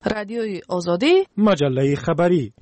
رادیوی آزادی، مجله خبری.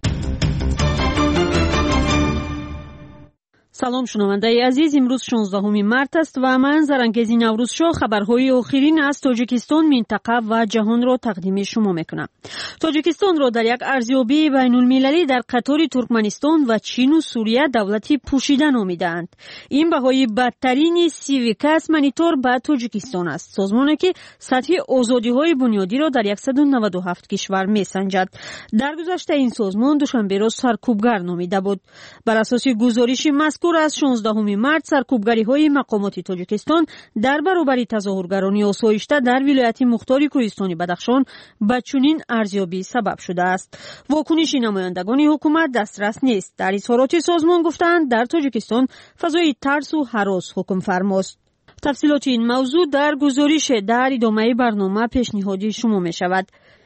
سلام شنونده عزیز، امروز 16 مارت است و من زرنگیزی نوروز شو خبرهای آخرین از تاجیکستان، منطقه و جهان را تقدیم شما میکنم. تاجیکستان را در یک ارزیابی بین المللی در قطار ترکمنستان و چین و سوریه دولتی پوشیده نامیدند. این بهای بدترین سیویکاس مانیتور به تاجیکستان است، سازمانی که سطح آزادی های بنیادی را در 197 کشور میسنجد. در گذشته این سازمان دوشنبه را سرکوبگر نامیده بود. بر اساس گزارش مذکور از 16 مارت، سرکوبگری‌های مقامات تاجیکستان در برابر تظاهرگران آسایشته در ولایت مختار کوهستانی بدخشان به چنین ارزیابی سبب شده است. واکنش نمایندگان حکومت دسترس نیست. در اظهارات سازمان گفتند در تاجیکستان فضای ترس و هراس حکم فرماست. تفصیلات این موضوع در گزارش در ادامه برنامه پیشنهادی شما می شود.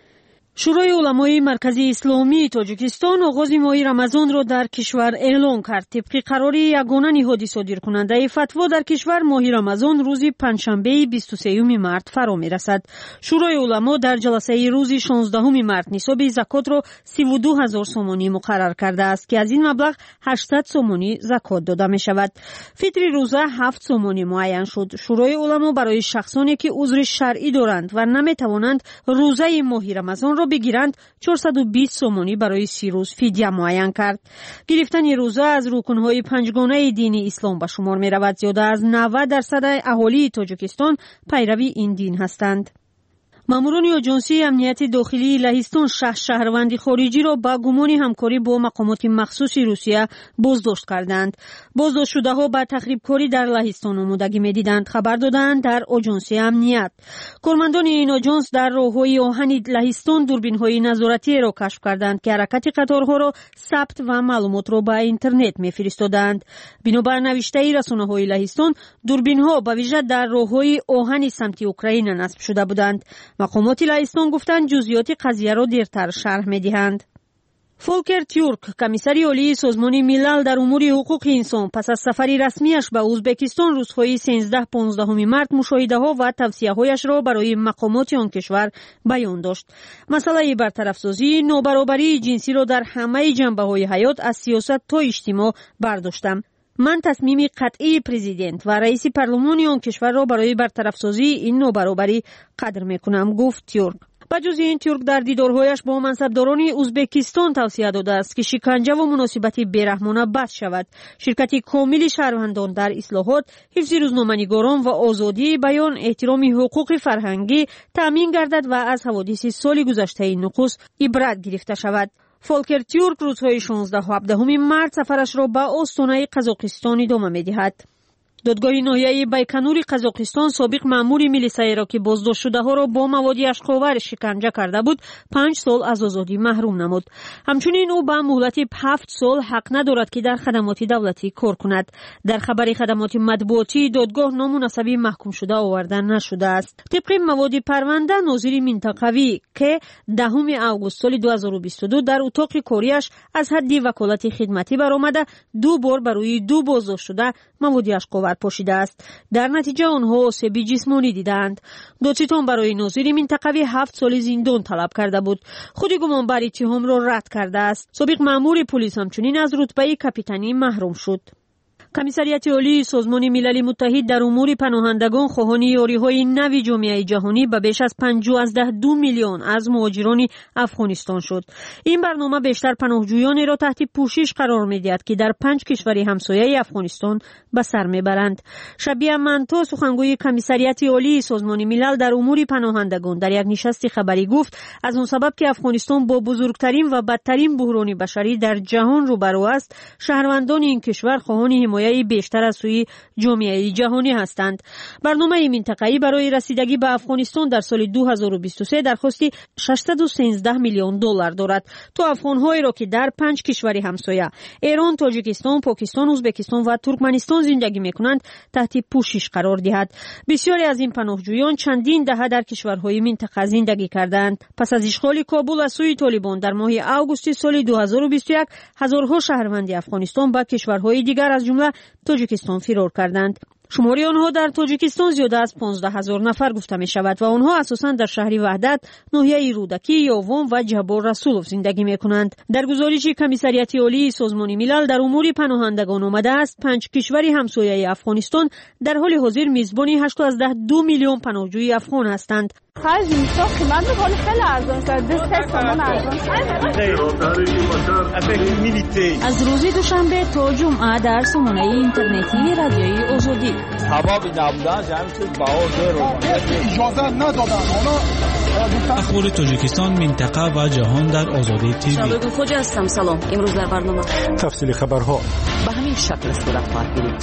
شورای علمای مرکزی اسلامی تاجیکستان آغاز ماه رمضان را در کشور اعلام کرد. طبق قرار یگانه نهاد صادر کننده فتوا در کشور، ماه رمضان روز پنجشنبه 23 مارت فرا می‌رسد. شورای علما در جلسه روز 16 مارت نصاب زکات را 32000 سومانی مقرر کرده است که از این مبلغ 800 سومانی زکات داده می شود. فطر روزه 7 سومانی معین شد. شورای علما برای شخصانی که عذر شرعی دارند و نمی توانند روزه ماه رمضان بگیرند 420 سومانی برای 30 روز فدیه معین کرد. گرفتن روزه از رکنهای پنجگانه دین اسلام به شمار می رود. زیاده از 90% اهالی تاجیکستان پیروی این دین هستند. ماموران آژانسی امنیت داخلی لهستان شهروند خارجی را با گمان همکاری با مقامات مخصوص روسیه بازداشت کردند. بازداشت شده ها با تخریبکاری در لهستان آمادگی می‌دیدند. خبر دادند در آژانس امنیت. کارمندان این آژانس در راه‌های آهن لهستان دوربین‌های نظارتی را کشف کردند که حرکت قطارها را ثبت و معلومات را به اینترنت می‌فرستادند. بنابر نوشته رسانه‌های لهستان، دوربین‌ها به ویژه در راه‌های آهن سمت اوکراین نصب شده بودند. مقامات لهستان گفتند جزئیات قضیه را دیرتر شرح می‌دهند. فولکر تورک، کمیسر عالی سازمان ملل در امور حقوق انسان، پس از سفری رسمیش به ازبکستان روزهای 13-15 مارت مشاهده‌ها و توصیه‌هایش را برای مقامات آن کشور بیان داشت. مسئله برطرف‌سازی نابرابری جنسی را در همه جنبه‌های حیات از سیاست تا اجتماع برداشتم. من تصمیم قطعی پرزیدنت و رئیس پارلمان آن کشور را برای برطرف‌سازی این نابرابری قدر می‌کنم، گفت تورک. بجز این، تورک در دیدارهایش با منصبداران ازبکستان توصیه داده است که شکنجه و مناسبت بیرحمانه بس شود. شرکت کامل شهروندان در اصلاحات، حفظ روزنامه‌نگاران و آزادی بیان، احترام حقوق فرهنگی تامین گردد و از حوادث سال گذشته نقص عبرت گرفته شود. فولکر تورک روزهای 16 و 17 مارت سفرش را به آستانه قزاقستان ادامه می‌دهد. دادگاه ناحیه بیکنور قزاقستان سابق مأمور میلیسای را که بازداشت شده ها را با مواد اشک‌آور شکنجه کرده بود 5 سال از آزادی محروم نمود. همچنین او به مهلت 7 سال حق ندارد که در خدمات دولتی کار کند. در خبر خدمات مطبوعاتی، دادگاه نامناسبی محکوم شده آورده نشده است. طبق مواد پرونده، ناظر منطقوی که 10 آگوست سال 2022 در اتاق کاریش از حد وکالت خدمتی برآمده 2 بار برای 2 بازداشت شده مواد اشک‌آور پاشیده است. در نتیجه آنها آسیب جسمانی دیدند. دادستان برای ناظر منطقوی 7 سال زندان طلب کرده بود. خود گمانبر اتهام را رد کرده است. سابق مأمور پلیس همچنین از رتبه کاپیتانی محروم شد. کمیسریت عالی سازمان ملل متحد در امور پناهندگان خواهان یاری‌های نو جامعه جهانی به بیش از 5.2 میلیون از مهاجران افغانستان شد. این برنامه بیشتر پناهجویانی را تحت پوشش قرار می‌دهد که در 5 کشور همسایه افغانستان به سر می‌برند. شبیه منتو، سخنگوی کمیسریت عالی سازمان ملل در امور پناهندگان، در یک نشست خبری گفت از آن سبب که افغانستان با بزرگترین و بدترین بحران بشری در جهان روبرو است، شهروندان این کشور خواهان حمایت بیشتر از سوی جامعه جهانی هستند. برنامه منطقه‌ای برای رسیدگی به افغانستان در سال 2023 درخواستی 613 میلیون دلار دارد تا افغان‌هایی را که در 5 کشور همسایه ایران، تاجیکستان، پاکستان، ازبکستان و ترکمنستان زندگی می‌کنند تحت پوشش قرار دهد. بسیاری از این پناهجویان چندین دهه در کشورهای منطقه زندگی کردند. پس از اشغال کابل از سوی طالبان در ماه آگوست سال 2021 هزارها شهروند افغانستان به کشورهای دیگر از جمله تاجیکستان فرار کردند. شماری آنها در تاجیکستان زیاده از 15,000 نفر گفته می شود و آنها اساساً در شهر وحدت، ناحیه رودکی، یاوم و جبار رسولوف زندگی می کنند. در گزارش کمیسریت عالی سازمان ملل در امور پناهندگان آمده است 5 کشور همسایه افغانستان در حال حاضر میزبان 8.2 میلیون پناهجوی افغان هستند. خرج اینجا قیمت خیلی ارزان است. از روز دوشنبه تا جمعه در سامانه اینترنتی رادیوی آزادی. اخبار تاجیکستان، منطقه و جهان در آزادی تیوی. شادو خوجا هستم. سلام. امروز در برنامه تفصیل خبرها به همین شکل صورت خواهد گرفت.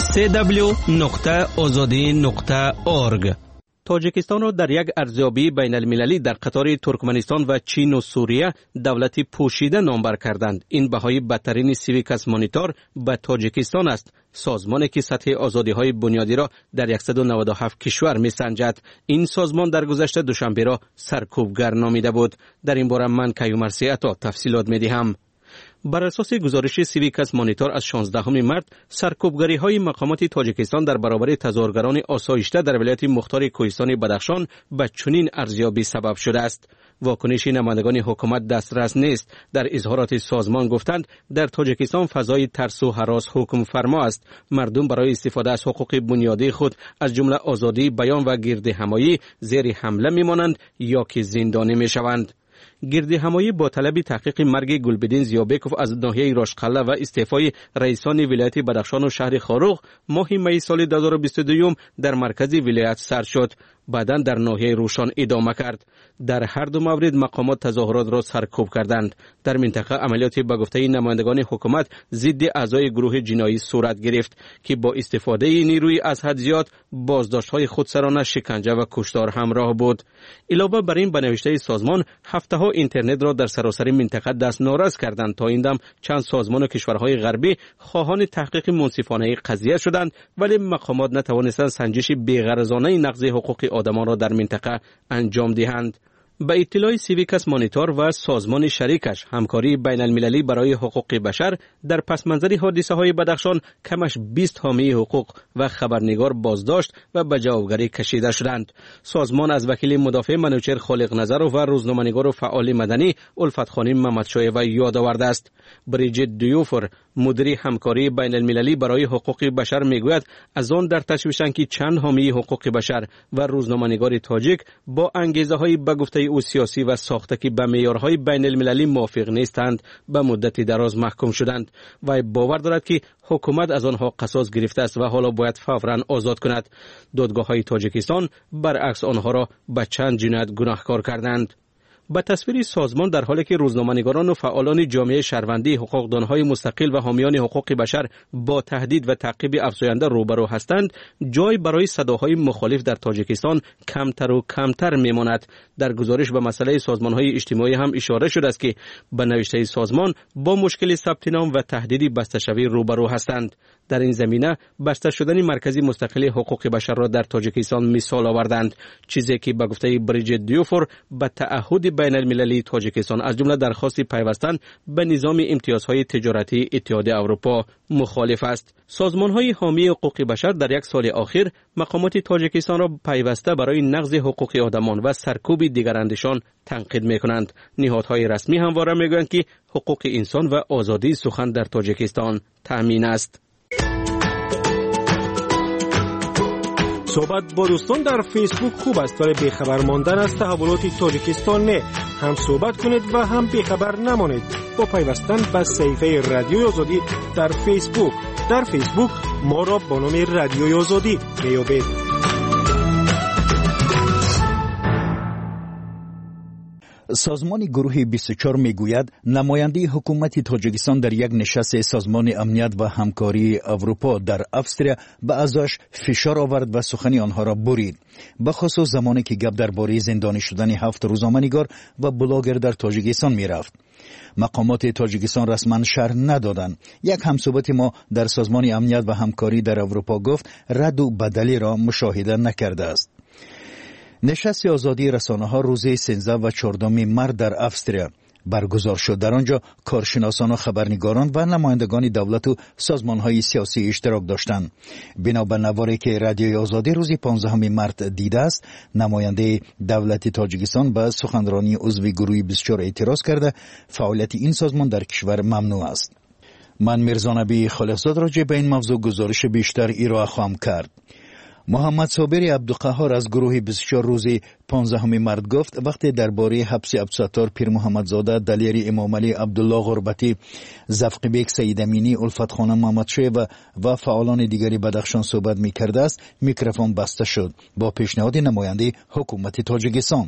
www.azadi.org. تاجیکستان را در یک ارزیابی بین المللی در قطار ترکمنستان و چین و سوریه دولتی پوشیده نامبر کردند. این بهای بدترین سیویکس مانیتور به تاجیکستان است، سازمانی که سطح آزادی‌های بنیادی را در 197 کشور می‌سنجد. این سازمان در گذشته دوشنبه را سرکوبگر نامیده بود. در این باره من کیومرثی عطا تفصیلات می‌دهم. بر اساس گزارش سیویکس مانیتور از 16 مارس، سرکوبگری‌های مقامات تاجیکستان در برابر تظاهرگران آسایشته در ولایت مختار کوهستان بدخشان به چنین ارزیابی سبب شده است. واکنش نمایندگان حکومت دسترس نیست. در اظهارات سازمان گفتند در تاجیکستان فضای ترس و هراس حکم فرما است. مردم برای استفاده از حقوق بنیادی خود از جمله آزادی بیان و گردهمایی زیر حمله می‌مانند یا که زندانی می‌شوند. گردهمایی با طلب تحقیق مرگ گلبدین زیابکوف از ناحیه راشقله و استعفای رئیسان ولایت بدخشان و شهر خاروغ ماه می سال 2022 در مرکز ولایت سر شد. بعداً در ناحیه روشان ادامه کرد. در هر دو مورد مقامات تظاهرات را سرکوب کردند. در منطقه عملیات به گفته نمایندگان حکومت ضد اعضای گروه جنایی صورت گرفت که با استفاده نیروی از حد زیاد بازداشت‌های خودسرانه، شکنجه و کشتار همراه بود. علاوه بر این به نوشته سازمان هفته‌ها اینترنت را در سراسر منطقه دست ناراض کردند. تا این دم چند سازمان و کشورهای غربی خواهان تحقیق منصفانه قضیه شدند، ولی مقامات نتوانستند سنجش بی‌غرضانه نقض حقوق آدمان را در منطقه انجام دهند. به اطلاع سیویکس مانیتور و سازمان شریکش، همکاری بین المللی برای حقوق بشر در پس منظر حادثه های بدخشان کمش 20 حامی حقوق و خبرنگار بازداشت و به جوابگری کشیده شدند. سازمان از وکیل مدافع منوچهر خالق نظرو و روزنامه‌نگار و فعال مدنی الفت خانم محمدشایو یاد آورده است. بریجیت دیوفر، مدیر همکاری بین المللی برای حقوق بشر میگوید از آن در تشویشند که چند حامی حقوق بشر و روزنامه‌نگار تاجیک با انگیزه‌های به گفته او سیاسی و ساخته که به معیارهای بین المللی موافق نیستند به مدت دراز محکوم شدند و باور دارد که حکومت از آنها قصاص گرفته است و حالا باید فوراً آزاد کند. دادگاه‌های تاجیکستان برعکس آنها را به چند جنایت گناهکار کردند. به تصویر سازمان در حالی که روزنامه‌نگاران و فعالان جامعه شهروندی، حقوقدانهای مستقل و حامیان حقوق بشر با تهدید و تعقیب افزاینده روبرو هستند، جای برای صداهای مخالف در تاجیکستان کمتر و کمتر میماند. در گزارش به مسئله سازمان‌های اجتماعی هم اشاره شده است که به نوشته سازمان با مشکل ثبت نام و تهدید بسته‌شوی روبرو هستند. در این زمینه بسته شدن مرکزی مستقل حقوق بشر را در تاجیکستان مثال آوردند، چیزی که به گفته بریجیت دیوفور به تعهد بین المللی تاجیکستان از جمله درخواست پیوستن به نظام امتیازهای تجارتی اتحادیه اروپا مخالف است. سازمان‌های حامی حقوق بشر در یک سال اخیر مقامات تاجیکستان را پیوسته برای نقض حقوق آدمان و سرکوب دیگراندیشان تنقید می‌کنند. نهادهای رسمی همواره می‌گویند که حقوق انسان و آزادی سخن در تاجیکستان تأمین است. صحبت با دوستان در فیسبوک خوب است، ولی بیخبر ماندن از تحولات تاجیکستان نه. هم صحبت کنید و هم بیخبر نمانید با پیوستن به صفحه رادیوی آزادی در فیسبوک. در فیسبوک ما را با نام رادیوی آزادی میابید. سازمان گروه 24 میگوید نماینده حکومت تاجیکستان در یک نشست سازمان امنیت و همکاری اروپا در افسریا به اعضاش فشار آورد و سخنی آنها را برید، به خصوص زمانی که گپ درباره زندانی شدن 7 روزنامه‌نگار و بلاگر در تاجیکستان میرفت. مقامات تاجیکستان رسما شرح ندادند. یک همصحبت ما در سازمان امنیت و همکاری در اروپا گفت رد و بدلی را مشاهده نکرده است. نشست آزادی رسانه‌ها روز 13 و 14 مارس در افسریا برگزار شد. در آنجا کارشناسان و خبرنگاران و نمایندگان دولت و سازمان‌های سیاسی اشتراک داشتند. بنا به نواری که رادیوی آزادی روز 15 مارس دیده است، نماینده دولت تاجیکستان به سخنرانی عضو گروه 24 اعتراض کرده فعالیت این سازمان در کشور ممنوع است. من میرزا نبی خالقزاد راجع به این موضوع گزارش بیشتر ارائه خواهم کرد. محمد صابر عبدالقهار از گروه 24 روز 15 مارس گفت وقتی درباره حبس عبدالستار پیر محمدزاده، دلیر امام علی عبدالله غربتی، زفق بیک سید امینی، الفت خانم محمدشاه و فعالان دیگری بدخشان صحبت می‌کرده است، میکروفون بسته شد با پیشنهاد نماینده حکومت تاجیکستان.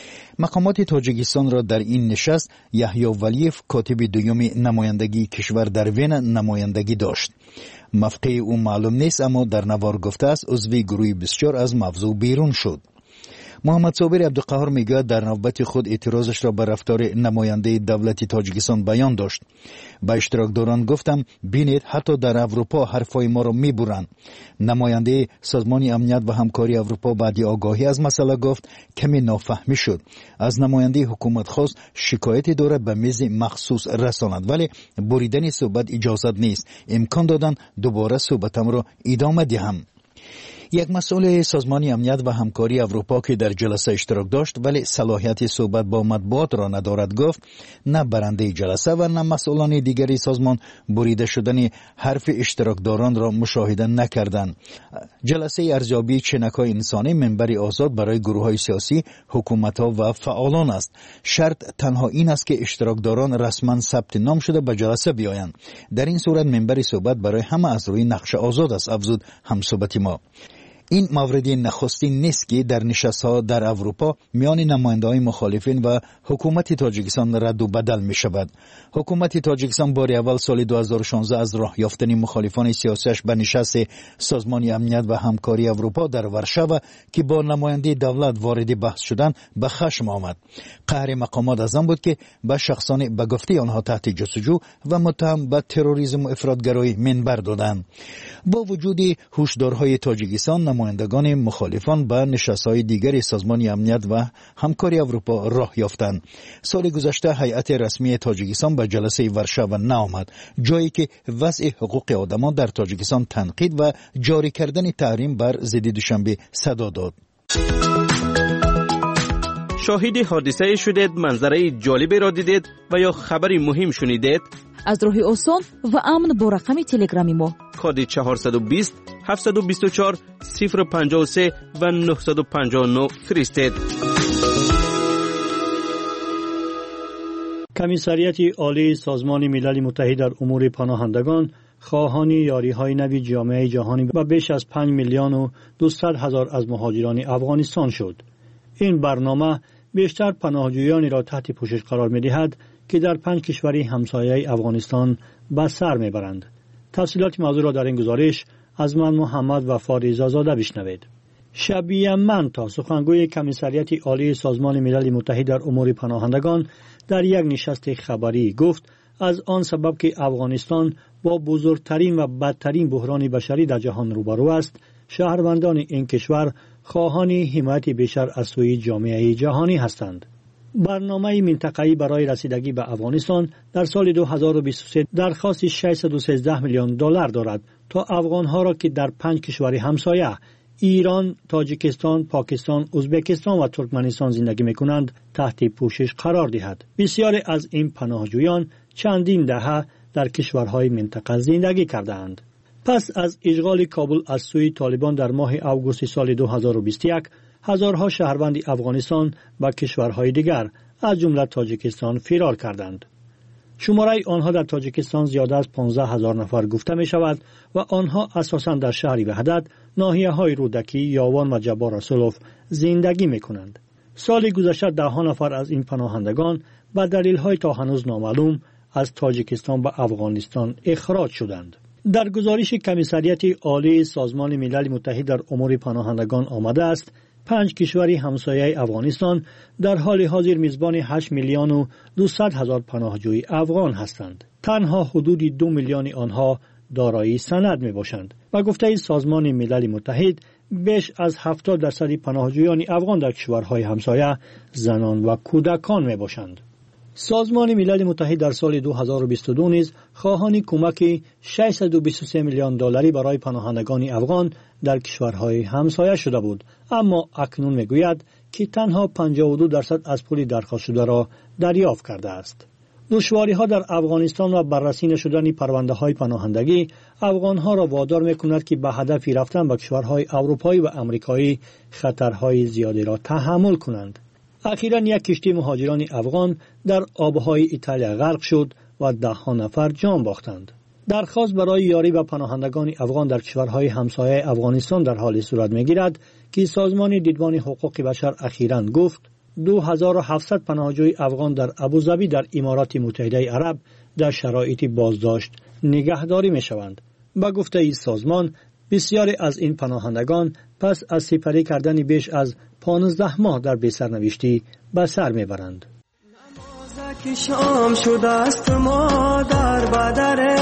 مقامات تاجیکستان را در این نشست یحیی ولیف کاتب دوم نمایندگی کشور در وین نمایندگی داشت. موقع او معلوم نیست، اما در نوار گفته است عضو گروه 24 از موضوع بیرون شد. محمد صابر عبدالقهار میگوید در نوبت خود اعتراضش را به رفتار نماینده دولت تاجیکستان بیان داشت. به اشتراکداران گفتم بینید حتی در اروپا حرفای ما را میبرند. نماینده سازمان امنیت و همکاری اروپا بعد آگاهی از مسئله گفت کمی نافهمی شد. از نماینده حکومت خواست شکایتی دارد به میز مخصوص رساند، ولی بریدن صحبت اجازت نیست. امکان دادن دوباره صحبتم را ادامه دهم. یک مسئول سازمان امنیت و همکاری اروپا که در جلسه اشتراک داشت ولی صلاحیت صحبت با مطبوعات را ندارد گفت نه برنده جلسه و نه مسئولان دیگری سازمان بریده شدن حرف اشتراکداران را مشاهده نکردند. جلسه ارزیابی چنکای انسانی منبری آزاد برای گروه‌های سیاسی، حکومت‌ها و فعالان است. شرط تنها این است که اشتراکداران رسما ثبت نام شده به جلسه بیایند. در این صورت منبری صحبت برای همه از روی نقش آزاد است، افزود همصحبت ما. این مورد نخستین نیست که در نشست‌ها در اروپا میان نماینده‌های مخالفین و حکومت تاجیکستان رد و بدل می شود. حکومت تاجیکستان بار اول سال 2016 از راه یافتن مخالفان سیاسیش به نشست سازمان امنیت و همکاری اروپا در ورشو که با نماینده دولت وارد بحث شدند به خشم آمد. قهر مقامات از آن بود که به شخصان به گفته آنها تحت جستجو و متهم به تروریسم و افراطگرایی منبر دادند. با وجود هشدارهای تاجیکستان، نمایندگان مخالفان به نشست‌های دیگر سازمان امنیت و همکاری اروپا راه یافتند. سال گذشته هیئت رسمی تاجیکستان به جلسه ورشو نآمد، جایی که وضع حقوق آدمان در تاجیکستان تنقید و جاری کردن تحریم بر ضد دوشنبه صدا داد. شاهد حادثه شدید، منظره جالبی را دیدید و یا خبری مهم شنیدید؟ از راه آسان و امن با رقم تلگرامی ما کد 420 724 053 و 959 فرستید. کمیسریت عالی سازمان ملل متحد در امور پناهندگان خواهان یاری‌های نوی جامعه جهانی و بیش از 5 میلیون و 200,000 از مهاجران افغانستان شد. این برنامه بیشتر پناهجویانی را تحت پوشش قرار می‌دهد که در 5 کشور همسایه افغانستان به سر می‌برند. تفصیلات موضوع را در این گزارش از من محمد وفا رضازاده بشنوید. شبیه من تا سخنگوی کمیسریت عالی سازمان ملل متحد در امور پناهندگان در یک نشست خبری گفت از آن سبب که افغانستان با بزرگترین و بدترین بحران بشری در جهان روبرو است، شهروندان این کشور خواهان حمایت بیشتر از سوی جامعه جهانی هستند. برنامه منطقه‌ای برای رسیدگی به افغانستان در سال 2023 درخواست 613 میلیون دلار دارد تا افغانها را که در 5 کشور همسایه ایران، تاجیکستان، پاکستان، ازبکستان و ترکمنستان زندگی می‌کنند تحت پوشش قرار دهد. بسیاری از این پناهجویان چندین دهه در کشورهای منطقه زندگی کردند. پس از اشغال کابل از سوی طالبان در ماه اوگوست سال 2021 هزارها شهروند افغانستان به کشورهای دیگر از جمله تاجیکستان فرار کردند. شماره آنها در تاجیکستان زیاده از 15,000 نفر گفته می شود و آنها اساساً در شهر وحدت، ناحیه های رودکی، یاوان و جبار رسولوف زندگی می کنند. سال گذشته 10 نفر از این پناهندگان به دلیل های تا هنوز نامعلوم از تاجیکستان به افغانستان اخراج شدند. در گزارش کمیسریت عالی سازمان ملل متحد در امور پناهندگان آمده است 5 کشور همسایه افغانستان در حال حاضر میزبان 8 میلیون و 200,000 پناهجوی افغان هستند. تنها حدود 2 میلیون آنها دارای سند می باشند و گفته سازمان ملل متحد بیش از 70% پناهجویان افغان در کشورهای همسایه زنان و کودکان می باشند. سازمان ملل متحد در سال 2022 نیز خواهان کمک 623 میلیون دلاری برای پناهندگان افغان در کشورهای همسایه شده بود، اما اکنون میگوید که تنها 52% از پول درخواست شده را دریافت کرده است. دشواری‌ها در افغانستان و بررسی نشدن پرونده‌های پناهندگی افغان‌ها را وادار می‌کند که به هدف رفتن به کشورهای اروپایی و آمریکایی خطرهای زیادی را تحمل کنند. اخیراً یک کشتی مهاجران افغان در آبهای ایتالیا غرق شد و 10 نفر جان باختند. درخواست برای یاری به پناهندگان افغان در کشورهای همسایه افغانستان در حال صورت می‌گیرد که سازمان دیدبان حقوق بشر اخیراً گفت 2700 پناهجوی افغان در ابوظبی در امارات متحده عرب در شرایط بازداشت نگهداری می‌شوند. با گفته این سازمان بسیاری از این پناهندگان پس از سپری کردن بیش از 15 ماه در بی‌سرنوشتی به سر میبرند. نمازک شام شده است ما در بدره،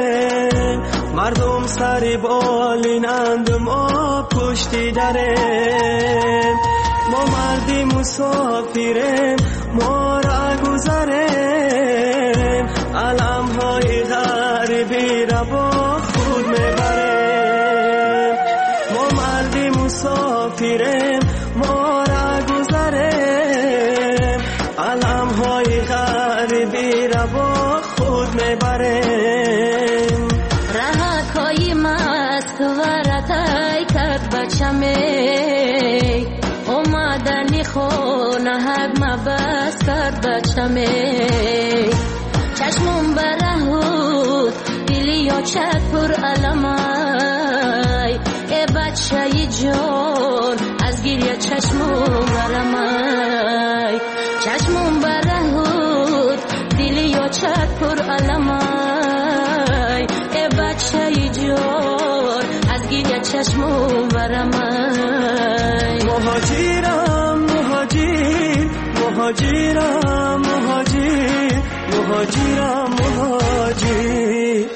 مردم سر بالینند ما پشتی دره، ما مردی مسافریم ما را گذریم، علمهای غریبی را با خود میبریم، ما مردی مسافریم ما را گذریم، علمهای غریبی را با خود میبریم. رهکای مست و رتای کرد بچمی، اومدنی خونه حق مبست کرد بچمی، چشمون برهود دلی یا چک پر علمای، ای بچه جان از گریه چشمون برمای، چشمون برهود دلی یا چک پر علمای، ای بچه جان از گریه چشمون برمای. مهاجرم مهاجر مهاجرم مهاجر مهاجرم مهاجر.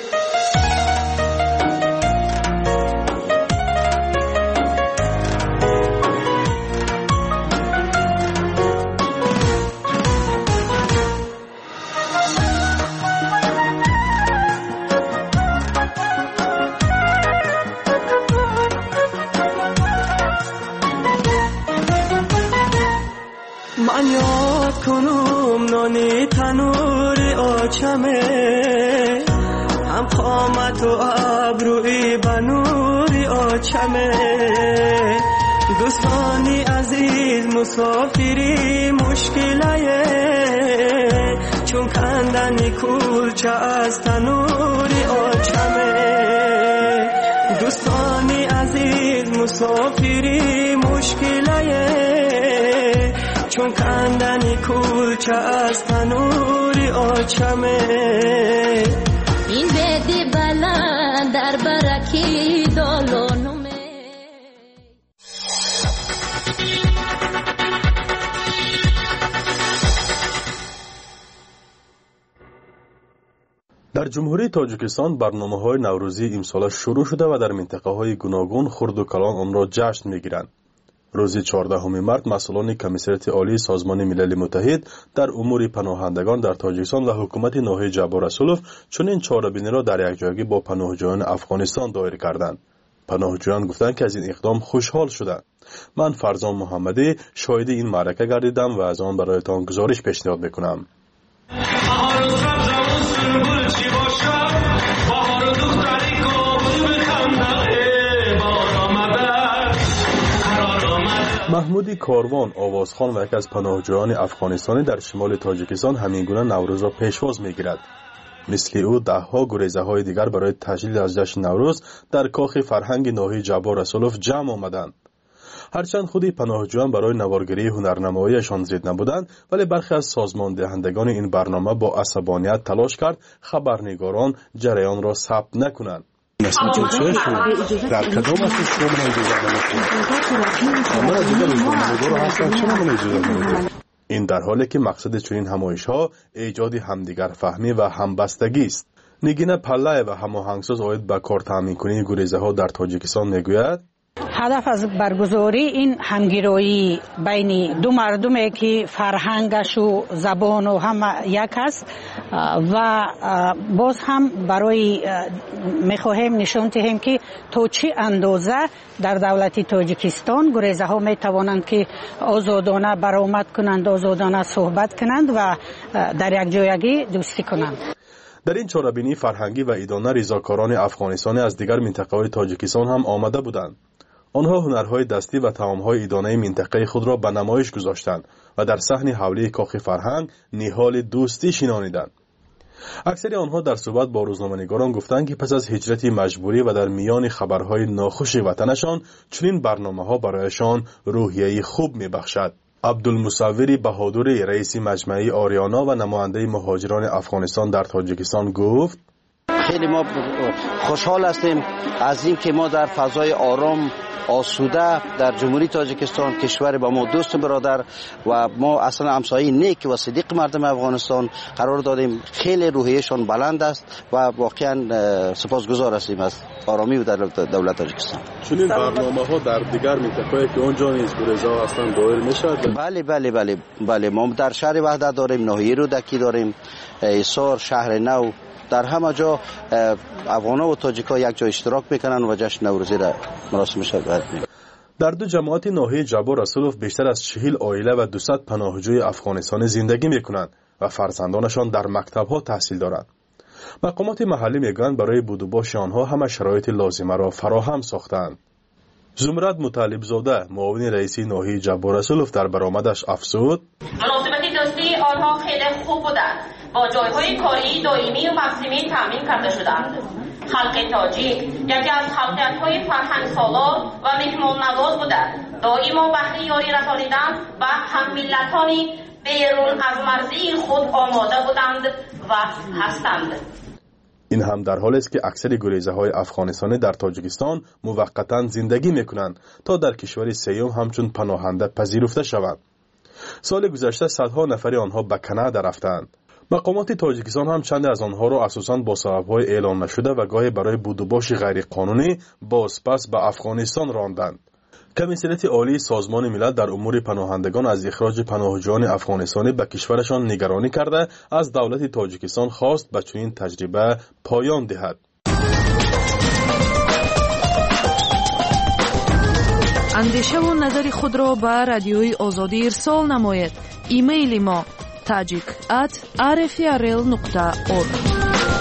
من یاد کنم نانی تنوری آچمه، هم قامت و ابروی بنوری آچمه، دوستانی عزیز مسافری مشکله، چون کندنی کلچه از تنوری آچمه، دوستانی عزیز مسافری مشکله، چون کندنی کلچه از تنوری آچمه. این بدی بلند در برکی دالانومه. در جمهوری تاجیکستان برنامه‌های نوروزی امسال شروع شده و در منطقه‌های گوناگون خرد و کلان آن را جشن می‌گیرند. روز 14 مارس مسئولان کمیسریت عالی سازمان ملل متحد در امور پناهندگان در تاجیکستان و حکومت ناحیه جبار رسولوف چنین چاره‌بینی را در یکجایی با پناهجویان افغانستان دایر کردند. پناهجویان گفتند که از این اقدام خوشحال شدند. من فرزان محمدی شاهد این معرکه گردیدم و از آن برایتان گزارش پیشنهاد می‌کنم. محمودی کاروان آوازخوان و یک از پناهجویان افغانستانی در شمال تاجیکستان همین گونه نوروز را پیشواز می‌گیرد. مثل او ده‌ها گریزه های دیگر برای تجلیل از جشن نوروز در کاخ فرهنگ ناحیه جبار رسولوف جمع آمدند. هرچند خودی پناهجویان برای نوارگری هنرنماییشان زیاد نبودند، ولی برخی از سازمان دهندگان این برنامه با عصبانیت تلاش کرد خبرنگاران جریان را ثبت نکنند. در کدام از شما این در حالی که مقصد چنین همایش‌ها ایجاد همدیگر فهمی و همبستگی است. نگین پله و هماهنگساز آید به کار تامین کنی گریزه‌ها در تاجیکستان میگوید هدف از برگزاری این همگرایی بین دو مردمی که فرهنگش و زبان و هم یک است و باز هم برای میخواهیم نشان دهیم که تا چه اندازه در دولت تاجیکستان گریزه ها میتوانند که آزادانه برآمد کنند، آزادانه صحبت کنند و در یک جایگی دوستی کنند. در این چاره‌بینی فرهنگی و ایدانه ریزاکاران افغانستانی از دیگر منطقه‌های تاجیکستان هم آمده بودند. آنها هنرهای دستی و طعام‌های ایدانه منطقه خود را به نمایش گذاشتند و در صحن حوله کاخ فرهنگ نهال دوستی شنانیدند. اکثر آنها در صحبت با روزنامه‌نگاران گفتند که پس از هجرت مجبوری و در میان خبرهای ناخوش وطنشان چنین برنامه‌ها برایشان روحیه خوب می‌بخشد. عبدالمصور بهادری رئیس مجمع آریانا و نماینده مهاجران افغانستان در تاجیکستان گفت: خیلی ما خوشحال هستیم از این که ما در فضای آرام آسوده در جمهوری تاجیکستان، کشور با ما دوست برادر و ما اصلا همسایه نیک و صدیق مردم افغانستان قرار دادیم. خیلی روحیهشان بلند است و واقعا سپاسگزار هستیم از آرامی و دولت تاجیکستان. چنین برنامه‌ها در دیگر منطقه‌ای که اونجا نیز گریزا هستند دایر میشد؟ بله ما در شهر وحدت داریم، ناحیه رودکی داریم، ایسار، شهر نو، در همه جا افغانا و تاجیکا یک جا اشتراک میکنن و جشن نوروزی را مراسمش برگزار میکنن. در دو جماعت ناحیه جبار رسولوف بیشتر از 40 عائله و 200 پناهجوی افغانستانی زندگی میکنند و فرزندانشان در مکتب‌ها تحصیل دارند. مقامات محلی میگویند برای بود و باش آنها همه شرایط لازمه را فراهم ساختند. زمرد مطلب زاده معاون رئیسی ناحیه جبار رسولوف در برآمدش افزود: مناسبت دوستی آنها خیلی خوب بودند. با جایهای کاری دائمی و موسمی تامین کرده شدند. خلق تاجیک یکی از خلقیت‌های فرهنگ سالار و مهمان نواز بودند. دائما بهره یاری رسانیدند و هم ملتانی بیرون از مرزی خود آماده بودند و هستند. این هم در حالی است که اکثر گریزه های افغانستانی در تاجیکستان موقتا زندگی میکنند تا در کشور سیوم همچون پناهنده پذیرفته شوند. سال گذشته صدها نفر آنها به کانادا رفتند. مقامات تاجیکستان هم چند از آنها را اساساً با سبب‌های اعلام نشده و گاهی برای بود و باش غیر قانونی بازپس به افغانستان راندند. کمیسیونت عالی سازمان ملل در امور پناهندگان از اخراج پناهجویان افغانستانی به کشورشان نگرانی کرده از دولت تاجیکستان خواست به چنین تجربه پایان دهد. اندیشه و نظر خود را به رادیوی آزادی ارسال نماید. ایمیل ما tajik@rfrl.org.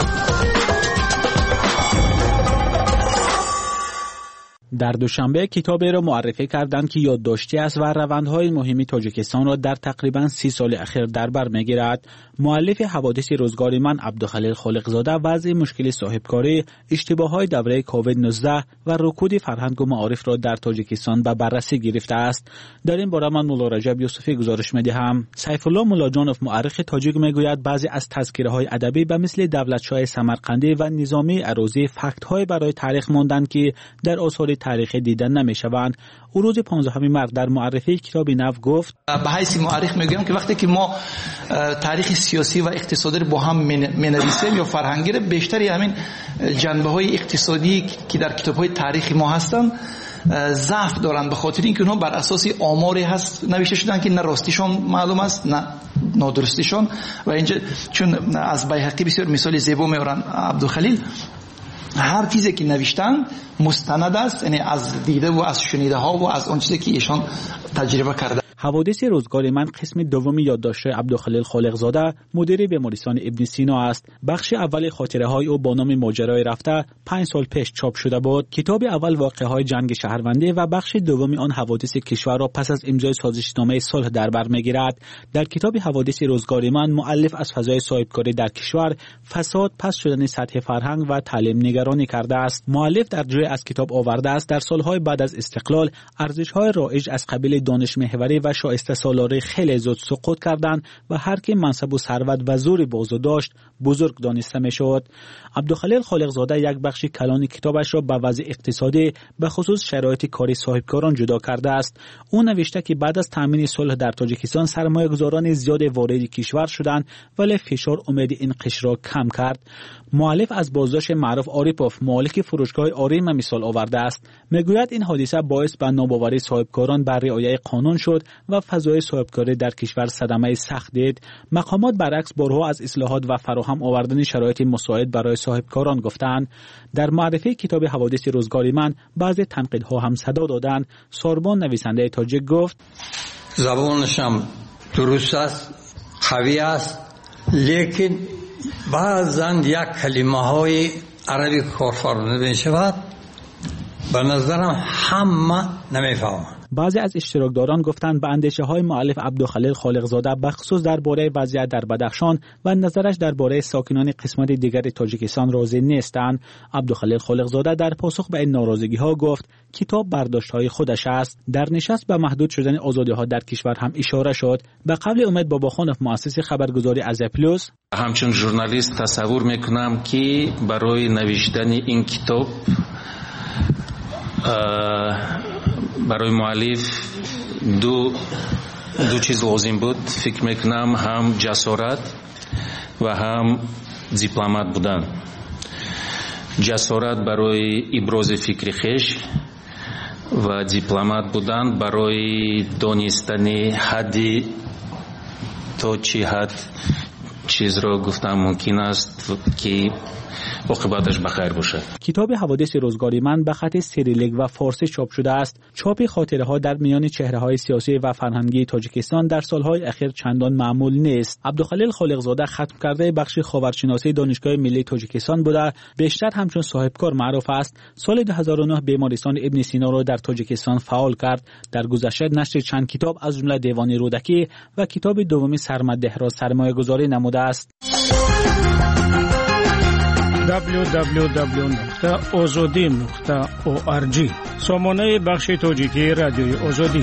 در دوشنبه کتابی را معرفی کردند که یادداشتی است و روندهای مهم تاجیکستان را در تقریباً 30 سال اخیر در بر می‌گیرد. مؤلف حوادث روزگار من عبدالخلیل خالقزاده وضع مشکل صاحبکاری، اشتباهات دوره کووید 19 و رکود فرهنگ و معارف را در تاجیکستان به بررسی گرفته است. در این باره من مولا رجب یوسفی گزارش می‌دهم. سیف الله مولاجانوف مورخ تاجیک میگوید بعضی از تذکره‌های ادبی به مثل دولتشاه سمرقندی و نظامی عروضی فکت‌های برای تاریخ ماندند که در آثار تاریخی دیدن نمی‌شوند. او روز 15 مارس در معرفی کتاب نو گفت: به حیث مورخ میگم که وقتی که ما تاریخ سیاسی و اقتصادی رو با هم می‌نویسیم یا فرهنگی رو، بیشتر همین جنبه‌های اقتصادی که در کتاب‌های تاریخی ما هستن ضعف دارن، به خاطر اینکه اونها بر اساس آماری هست نوشته شدن که نه راستیشون معلوم است نه نادرستیشون. و اینجا چون از بیهقی بسیار مثال زیبا میارن عبدالخلیل، هر چیزی که نوشتن مستند است، یعنی از دیده و از شنیده ها و از اون چیزی که ایشان تجربه کرده. حوادث روزگار من قسم دوم یادداشت عبدالخلیل خالقزاده مدیر بیمارستان ابن سینا است. بخش اول خاطره های او با نام ماجرای رفته 5 سال پیش چاپ شده بود. کتاب اول واقعه های جنگ شهروندی و بخش دوم آن حوادث کشور را پس از امضای سازشنامه صلح در بر میگیرد. در کتاب حوادث روزگار من مؤلف از فضای صاحبکاری در کشور، فساد، پس شدن سطح فرهنگ و تعلیم نگرانی کرده است. مؤلف در جای از کتاب آورده است در سالهای بعد از استقلال ارزش‌های رایج از قبیل دانش محوری و و شایسته سالاری خیلی زود سقوط کردند و هر کی منصب و ثروت و زور بازو داشت بزرگ دانسته میشد. عبدالخلیل خالقزاده یک بخش کلان کتابش را به وضع اقتصادی به خصوص شرایط کاری صاحبکاران جدا کرده است. او نوشته که بعد از تامین صلح در تاجیکستان سرمایه‌گذاران زیاد وارد کشور شدند ولی فشار امید این قشر را کم کرد. مؤلف از بازداشت معروف آریپوف مالک فروشگاه آریم مثال آورده است. میگوید این حادثه باعث به ناباوری صاحبکاران بر رعایت قانون شد و فضای صاحبکاری در کشور صدمه سخت دید. مقامات برعکس بارها از اصلاحات و فراهم آوردن شرایط مساعد برای صاحبکاران گفتند. در معرفی کتاب حوادث روزگار من بعضی تنقیدها هم صدا دادند. ساربان نویسنده تاجیک گفت زبانشم درست است، قوی است، لیکن بعضاً یک کلمه های عربی کارفرموده می شود به نظرم همه نمیفهمند. بعضی از اشتراکداران گفتند به اندیشه های مؤلف عبدالخلیل خالقزاده بخصوص درباره وضعیت در بدخشان و نظرش درباره ساکنان قسمت دیگر تاجیکستان راضی نیستند. عبدالخلیل خالقزاده در پاسخ به این ناراضگی ها گفت کتاب برداشت های خودش است. در نشست به محدود شدن آزادی ها در کشور هم اشاره شد. به قول امید باباخانov مؤسس خبرگزاری از پلوس، همچون ژورنالیست تصور میکنم که برای نوشتن این کتاب برای مؤلف دو چیز لازم بود. فکر میکنم هم جسارت و هم دیپلمات بودن. جسارت برای ابراز فکر خویش و دیپلمات بودن برای دانستن حدی تا چه حد چیز را گفتم ممکن است که عاقبتش بخیر باشد. کتاب حوادث روزگار من به خط سیریلیک و فارسی چاپ شده است. چاپ خاطره ها در میان چهره های سیاسی و فرهنگی تاجیکستان در سالهای اخیر چندان معمول نیست. عبدالخلیل خالقزاده ختم کرده بخش خاورشناسی دانشگاه ملی تاجیکستان بوده، بیشتر همچون صاحبکار معروف است. سال 2009 بیمارستان ابن سینا را در تاجیکستان فعال کرد. در گذشته نشر چند کتاب از جمله دیوان رودکی و کتاب دومی سرمده را سرمایه‌گذاری نموده است. www.azadi.org سامانه بخش تاجیکی رادیوی آزادی.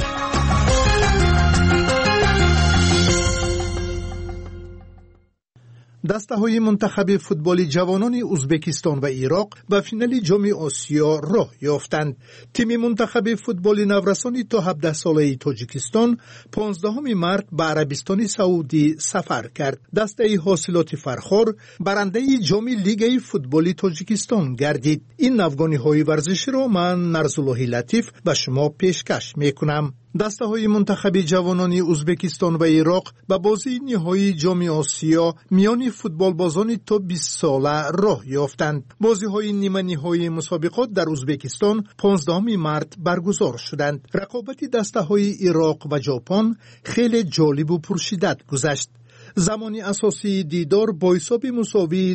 دسته‌های منتخب فوتبال جوانان ازبکستان و عراق به فینال جام آسیا راه یافتند. تیم منتخب فوتبال نورسانی تا 17 ساله تاجیکستان 15 مارس به عربستان سعودی سفر کرد. دسته حاصلات فرخار برنده جام لیگ فوتبال تاجیکستان گردید. این افغانی‌های ورزشی را من نرزالله لطیف به شما پیشکش می‌کنم. دسته‌های منتخب جوانان ازبکستان و عراق به بازی نهایی جام آسیا میان فوتبال بازان تا 20 ساله راه یافتند. بازی‌های نیمه نهایی مسابقات در ازبکستان 15 مارس برگزار شدند. رقابت دسته‌های عراق و ژاپن خیلی جالب و پرشدت گذشت. زمان اساسی دیدار با حساب مساوی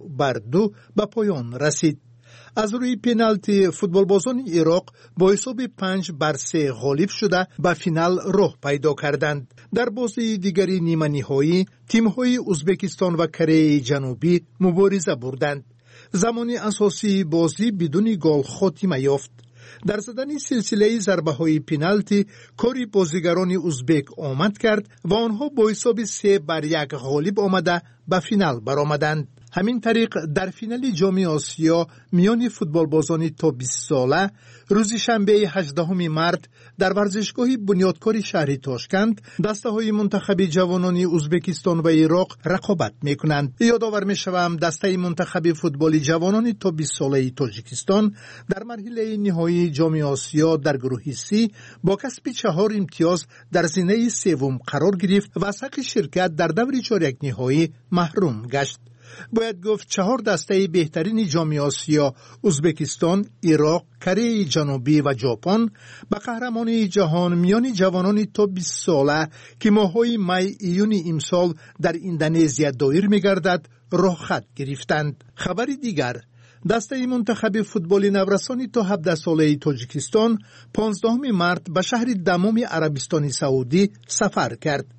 2-2 به پایان رسید. از روی پنالتی فوتبال بازان عراق با حساب 5-3 غالب شده به فینال راه پیدا کردند. در بازی دیگری نیمه نهایی تیم‌های ازبکستان و کره جنوبی مبارزه بردند. زمان اساسی بازی بدون گل خاتمه یافت. در زدن سلسله ضربه‌های پنالتی کاری بازیگران ازبک آمد کرد و آنها با حساب 3-1 غالب آمده به فینال برآمدند. همین طریق در فینال جام آسیا میان فوتبال بازان تا 20 ساله روز شنبه 18 مارس در ورزشگاه بنیادکار شهر تاشکند دسته‌های منتخب جوانان ازبکستان و عراق رقابت می‌کنند. یادآور می‌شوم دسته منتخب فوتبال جوانان تا 20 ساله تاجیکستان در مرحله نهایی جام آسیا در گروه سی با کسب 4 امتیاز در زینه سوم قرار گرفت و از حق شرکت در دور چهارک نهایی محروم گشت. باید گفت 4 دسته بهترین جام آسیا ازبکستان، عراق، کره جنوبی و ژاپن به قهرمانی جهان میان جوانان تا 20 ساله که ماه‌های می ایون امسال در اندونزیا دایر می‌گردد راه خط گرفتند. خبر دیگر، دسته منتخب فوتبال نورسانی تا 17 ساله تاجیکستان 15 مارس به شهر دمام عربستان سعودی سفر کرد.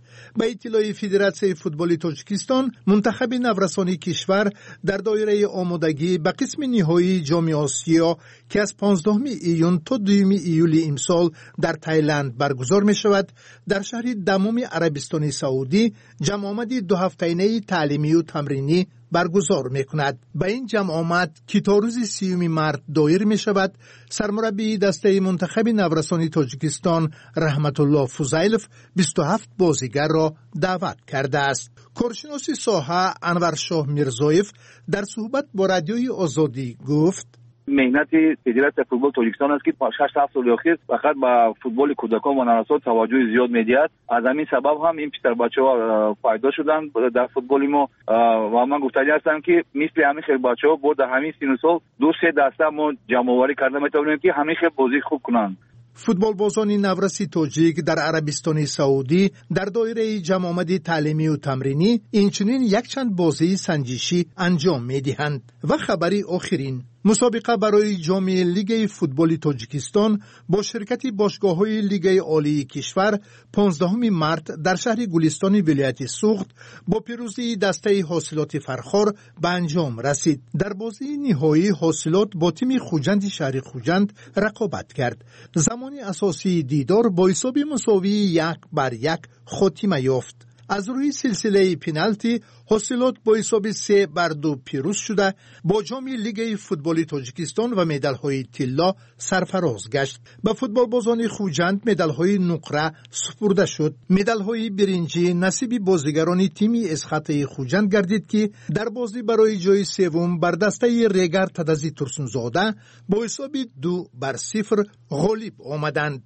به اطلاع فدراسیون فوتبال تاجیکستان، منتخب نورسانی کشور در دایره آمادگی به قسم نهایی جام آسیا که از 15 ایون تا 2 ایول امسال در تایلند برگزار می شود، در شهر دمام عربستان سعودی جمع آمد 2 هفته‌ای تعلیمی و تمرینی برگزار می کند. به این جمع آمد که تا روز 30 مارس دایر می شود، سرمربی دسته منتخب نورسانی تاجیکستان رحمت الله فوزیلف 27 بازیگر را دعوت کرده است. کارشناس ساحه انور شاه میرزایف در صحبت با رادیوی آزادی گفت: مهنت فدراسیون فوتبال تاجیکستان است که 6-7 سال اخیر فقط با فوتبال کودکان و نوسان توجه زیاد می‌دهد. از همین سبب هم این پسر بچه‌ها فایده شدن در فوتبال ما و من گفتنی هستم که مثل همین خیلی بچه‌ها با در همین سن و سال 2-3 دسته ما جمع‌آوری کرده می‌توانیم که همین خیلی بازی خوب کنند. فوتبال بازان نورسی تاجیک در عربستان سعودی در دایره جمع آمد تعلیمی و تمرینی اینچنین یک چند بازی سنجشی انجام می‌دهند. و خبری آخرین، مسابقه برای جام لیگ فوتبال تاجیکستان با شرکت باشگاه‌های لیگ عالی کشور 15 مارس در شهر گلستان ولایت سوخت با پیروزی دسته حاصلات فرخار به انجام رسید. در بازی نهایی حاصلات با تیم خوجند شهر خوجند رقابت کرد. زمان اساسی دیدار با حساب مساوی 1-1 خاتمه یافت. از روی سلسله پنالتی حاصلات با حساب 3-2 پیروز شده با جام لیگ فوتبال تاجیکستان و مدال‌های طلا سرفراز گشت. به فوتبال بازان خوجند مدال‌های نقره سپرده شد. مدال‌های برنجی نصیب بازیگران تیم اسخط خوجند گردید که در بازی برای جای سوم بر دسته ریگر تدزی ترسونزاده با حساب 2-0 غالب آمدند.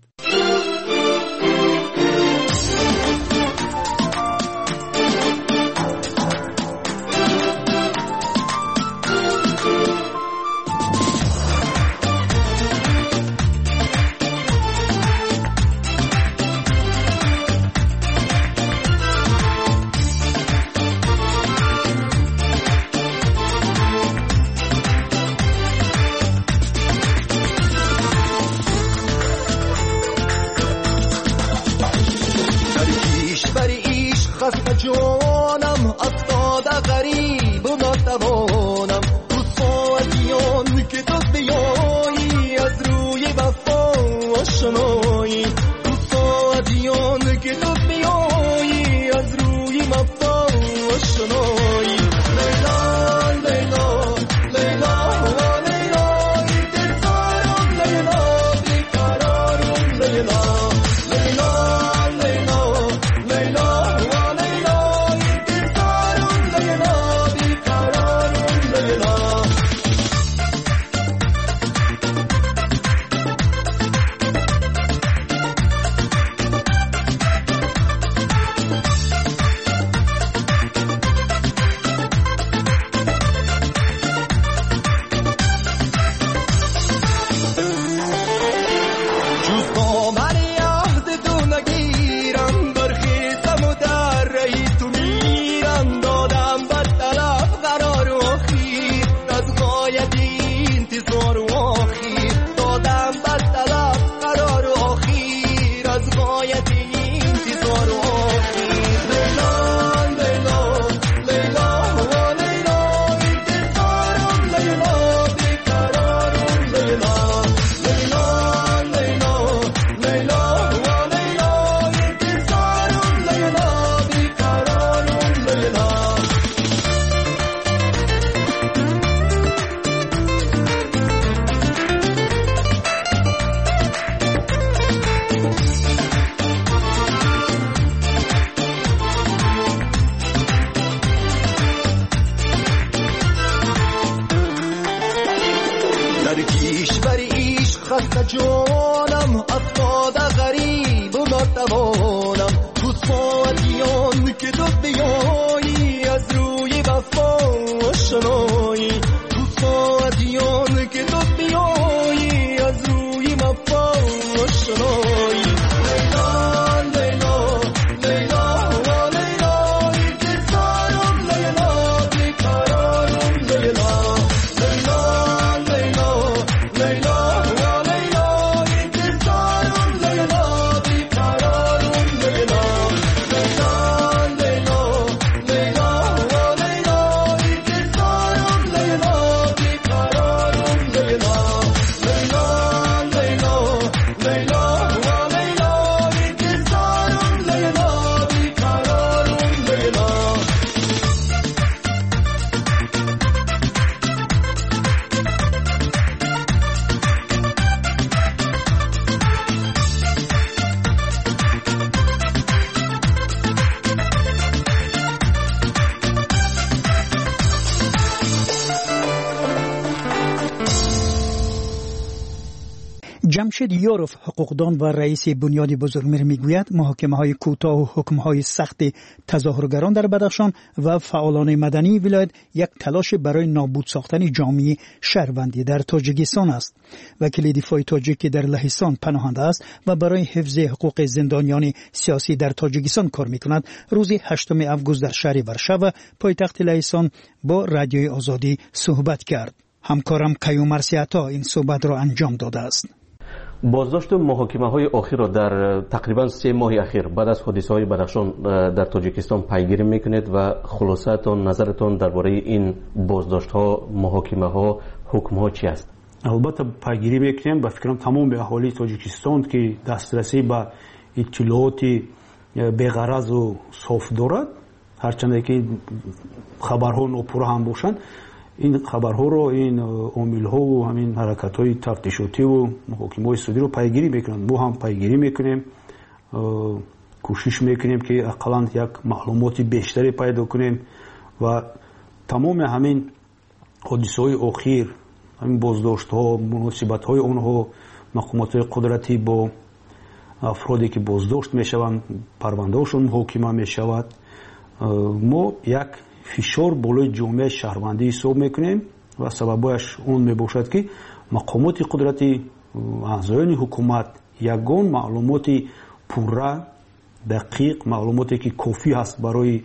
جانم افتاده غریب و ناتوانم تو ساعتیان که تو بیایی از روی وفا آشنایی تو ساعتیان که تو بیایی از روی وفا آشنایی لیلا لیلا لیلا لیلا انتظارم لیلا بیقرارم لیلا جانم افتاده غریب و ناتوانم تو ساعتیان که تو بیایی از روی وفا آشنایی تو ساعتیان که تو بیایی از روی وفا آشنایی لیلا لیلا لیلا لیلا انتظارم لیلا بیقرارم لیلا لیلا لیلا لیلا جمشید یوروف حقوقدان و رئیس بنیاد بزرگمیر میگوید محاکمه‌های کوتاه و حکم‌های سخت تظاهرگران در بدخشان و فعالان مدنی ولایت یک تلاش برای نابود ساختن جامعه شهروندی در تاجیکستان است. وکیل دفاع تاجیک در لهستان پناهنده است و برای حفظ حقوق زندانیان سیاسی در تاجیکستان کار می‌کند. روز 8 آگوست در شهر ورشاو پایتخت لهستان با رادیوی آزادی صحبت کرد. همکارم کیوم مرسیاتا این صحبت را انجام داده است. بازداشت محاکمه‌های اخیر را در تقریبا 3 ماه اخیر بعد از حادثه‌های بدخشان در تاجیکستان پیگیری میکنید و خلاصه‌تان نظرتان درباره این بازداشت‌ها، محاکمه‌ها، حکم‌ها چی است؟ البته پیگیری میکنیم. با فکرم تمام اهالی تاجیکستان که دسترسی به اطلاعات بی‌غرض و صاف دارد، هرچند که خبرها ناپورا هم باشند، این خبرها رو، این عامل‌ها و همین حرکت‌های تفتیشاتی و محاکمه‌های سودی رو پیگیری میکنند. ما هم پیگیری میکنیم، کوشش میکنیم که اقلاً یک معلومات بیشتری پیدا کنیم و تمام همین حادثه‌های اخیر، همین بازداشت‌ها، مناسبت‌های اونها، مقامات قدرتی با افرادی که بازداشت میشوند، پرونده‌هاشون محاکمه میشود، ما یک فشار بالای جامعه شهروندی حساب میکنیم و سببش اون میباشد که مقامات قدرتی، اعضایان حکومت یگان معلومات پورا، دقیق، معلوماتی که کافی هست برای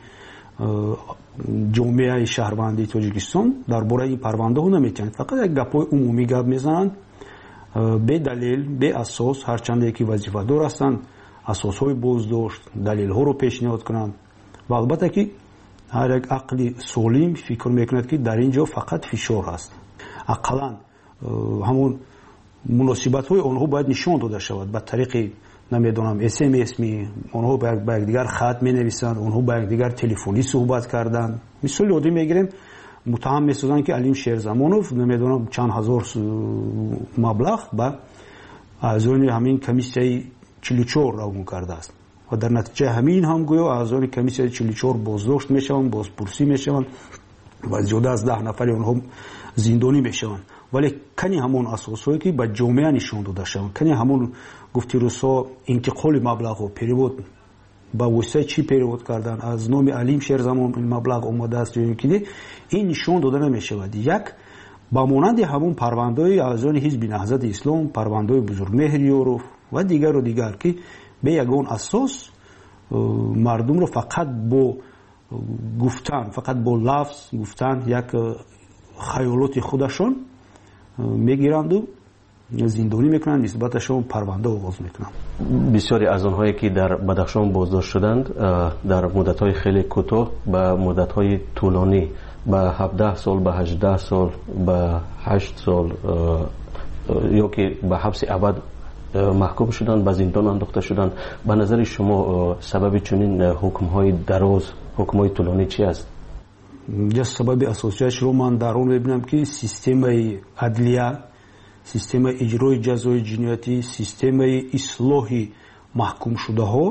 جامعه شهروندی تاجیکستان درباره این پرونده ها نمیتونند. فقط یک گپای عمومی گپ میزنند به دلیل، به اساس، هرچند که وظیفه دار هستند اساس های بازداشت، دلیل ها رو پیشنهاد کنند و البته که هر یک عقل سالم فکر میکند که در اینجا فقط فشار هست. اقلا همون مناسبت های آنها باید نشان داده شود به طریق نمیدونم SMS می، آنها با یکدیگر خط می نویسند، آنها با یکدیگر تلفنی صحبت کردند. مثال عادی میگیریم، متهم میسازند که علیم شیرزمانوف نمیدونم چند هزار مبلغ با اعضای همین کمیسیه 44 روان کرده است و در نتیجه همین هم گویا اعضای کمیسیه 44 بازداشت میشوند، بازپرسی میشوند و زیاده از 10 نفر اونها زندانی میشوند. ولی کنی همون اساسایی که به جامعه نشان داده شوند، کنی همون گفتی روسا انتقال مبلغ و پیرود با واسطه چی پیرود کردن، از نام علیم شیرزمان این مبلغ اومده است یا که این نشان داده نمیشود. یک با مانند همون پرونده‌های اعضای حزب نهضت اسلام، پرونده‌های بزرگمهر یوروف و دیگر و دیگر که به یگان اساس مردم رو فقط با گفتن، فقط با لفظ گفتن یک خیالات خودشون میگیرند و زندانی میکنند، نسبتشون پرونده آغاز میکنند. بسیاری از آنهایی که در بدخشان بازداشت شدند در مدت‌های خیلی کوتاه به مدت‌های طولانی، به 17 سال، به 18 سال، به 8 سال یا که به حبس ابد محکوم شدند، به زندان انداخته شدند. به نظر شما سبب چنین حکم‌های دراز، حکم‌های طولانی چی است؟ یا سبب اساسیش رو من در اون می‌بینم که سیستم عدلیه، سیستم اجرای جزای جنایتی، سیستم اصلاح محکوم شده ها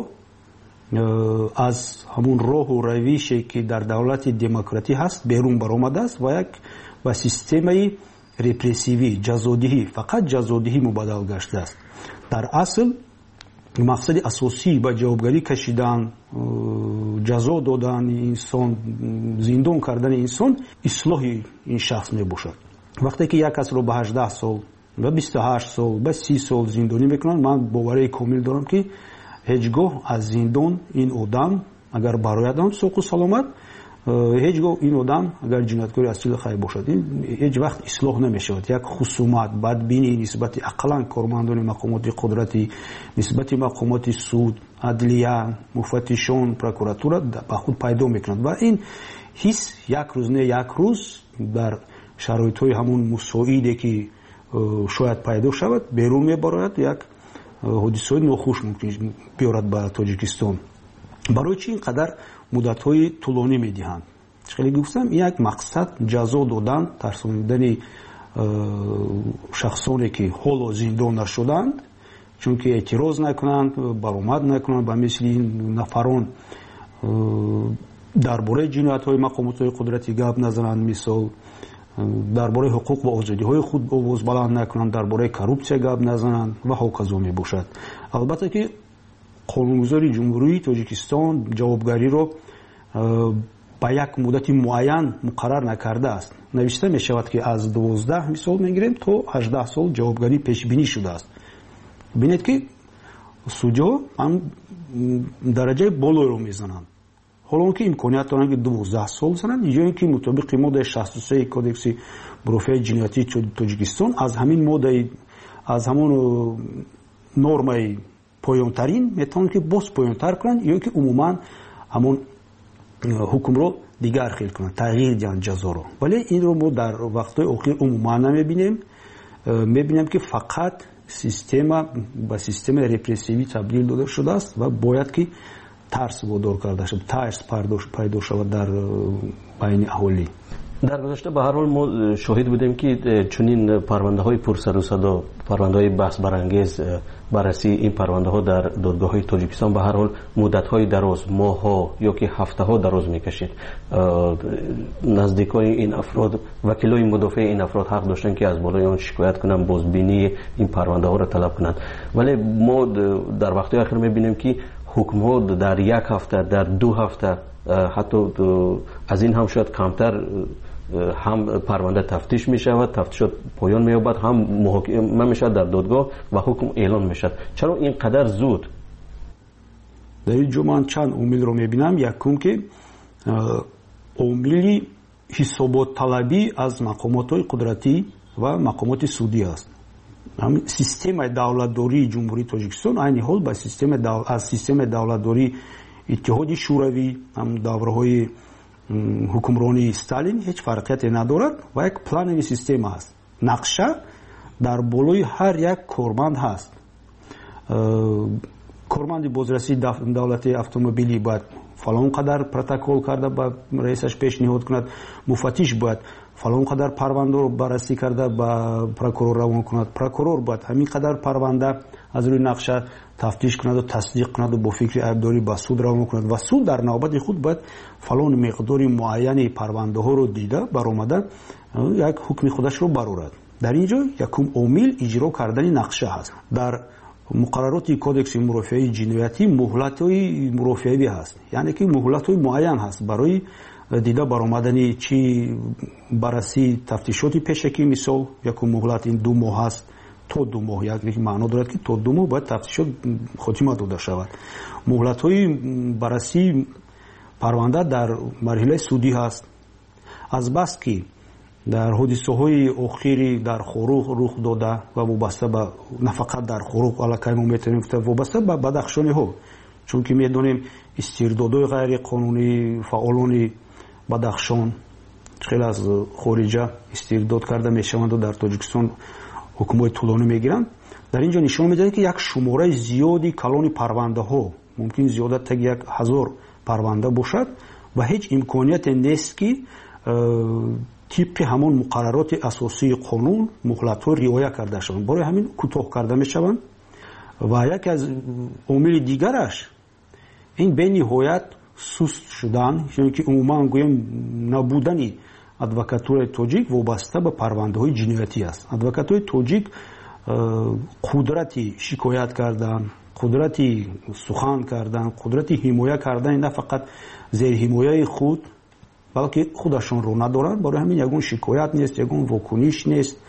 از همون راه و روشی که در دولت دموکراتی هست بیرون برآمده است و یک با سیستم رپرسیوی، جزادهی، فقط جزادهی مبادل گشته است. در اصل مقصد اساسی با جوابگری کشیدن، جزا دادن انسان، زندان کردن انسان، اصلاح این شخص می باشد. وقتی که یک کس رو به 18 سال و 28 سال به 30 سال زندانی میکنن، من باوری کامل دارم که هیچگاه از زندان این آدم اگر برایدن سوق و سلامت، هیچگاه این آدم اگر جنایتکاری اصیل خیر باشد هیچ وقت اصلاح نمیشود. یک خصومت، بدبینی نسبت اقلا کارمندان مقامات قدرتی، نسبت مقامات سود، عدلیه، مفتشان، پروکراتوره به خود پیدا میکنند و این حس یک روز نه یک روز در شرایط های همون مساعده که شاید پیدا شود بیرون میبراید، یک حادثه ناخوش ممکن بیارد به تاجیکستان. برای چی اینقدر مدت های طولانی میدهند؟ خیلی گفتم یک مقصد جزا دادن، ترساندن شخصانی که حالا زندان نشدند چون که اعتراض نکنند، برآمد نکنند به مثل این نفران درباره جنایت های مقامات قدرتی گپ نزنند. مثال درباره حقوق و آزادی‌های خود آواز بلند نکنند، درباره کورپسیا گپ نزنند و هاکذا میباشد. البته که قانونگذاری جمهوری تاجیکستان جوابگاری رو با یک مدت معین مقرر نکرده است. نوشته می شود که از 12 سال میگیریم تا 18 سال جوابگاری پیش بینی شده است. ببینید که судья هم درجه بالایی رو میزنند. حالا که امکانیت دارند که 12 سال بزنند یا اینکه مطابق ماده 63 کودکس مروفه جنایتی تاجیکستان از همین ماده از همون نرم پایان‌ترین میتونن که باز پایان‌تر کنند یا که عموما همون حکم رو دیگر خیل کنند، تغییر دهند جزا رو. ولی این رو ما در وقت‌های اخیر عموما نمیبینیم. میبینیم که فقط سیستم با سیستم رپرسیوی تبدیل داده شده است و باید که ترس وادار کرده شد، ترس پیدا شود در بین اهالی. در گذشته به هر حال ما شاهد بودیم که چنین پرونده های پرسر و صدا، پرونده های بحث برانگیز، بررسی این پرونده ها در دادگاه های تاجیکستان به هر حال مدت های دراز، ماه ها یا که هفته ها دراز میکشید. نزدیکای این افراد، وکیلای مدافع این افراد حق داشتن که از بالای آن شکایت کنن، بازبینی این پرونده ها را طلب کنند. ولی ما در وقت‌های اخیر میبینیم که حکم ها در یک هفته، در 2 هفته، حتی از این هم شاید کمتر هم پرونده تفتیش می شود، تفتیشات پایان می یابد، هم محاکمه می شود در دادگاه و حکم اعلان می شود. چرا اینقدر زود؟ در اینجا من چند عامل رو می بینم. یکم که عامل حسابات طلبی از مقامات قدرتی و مقامات سودی است. همین سیستم دولتداری جمهوری تاجیکستان عین حال با از سیستم دولتداری اتحاد شوروی هم دوره‌های حکمرانی استالین هیچ فرقیتی ندارد و یک پلان سیستم است. نقشه در بالای هر یک کارمند هست. کارمند بازرسی دولت اتومبیلی باید فلان قدر پروتکل کرده با رئیسش پیشنهاد کند، مفتش باید فلان قدر پرونده رو بررسی کرده با پروکورور روان کند، پروکورور باید همین قدر پرونده از روی نقشه تفتیش کند و تصدیق کند و با فکر عیبداری با سود روان کند و سود در نوبت خود باید فلان مقداری معین پرونده ها رو دیده برآمده یک حکم خودش رو برآورد. در اینجا یکم عامل اجرا کردن نقشه هست. در مقررات کودکس مرافعه جنایتی مهلت‌های مرافعه‌ای هست، یعنی که مهلت‌های معین هست برای دیده برآمدن چی بررسی تفتیشاتی پیشکی. مثال یک مهلت این 2 ماه است تا 2 ماه، یک معنا دارد که تا 2 ماه باید تفتیشات خاتمه داده شود. مهلت‌های بررسی پرونده در مرحله سودی هست. از بس که در حادثه‌های اخیری در خروق رخ داده و وابسته به نه فقط در خروق علاقه ما میتونیم گفت وابسته به بدخشانی‌ها، چون که میدونیم استردادهای غیر قانونی فعالان بدخشان خیلی از خارجه استرداد کرده میشوند و در تاجیکستان حکومت طولانی میگیرند. در اینجا نشان میده که یک شماره زیادی کلان پرونده ها، ممکن زیادت تا 1000 پرونده باشد و هیچ امکانیت نیست که طبق همون مقررات اساسی قانون مهلت ها رعایت کرده شوند. برای همین کوتاه کرده میشوند. و یک از عامل دیگرش این به نهایت سست شدن، یعنی که عموما گویم نبودن ادوکاتور تاجیک وابسته به پرونده های جنایتی است. ادوکاتور تاجیک قدرتی شکایت کردن، قدرتی سخن کردن، قدرتی حمایت کردن نه فقط زیر حمایت خود بلکه خودشان رو ندارند. برای همین یگون شکایت نیست، یگون واکنش نیست.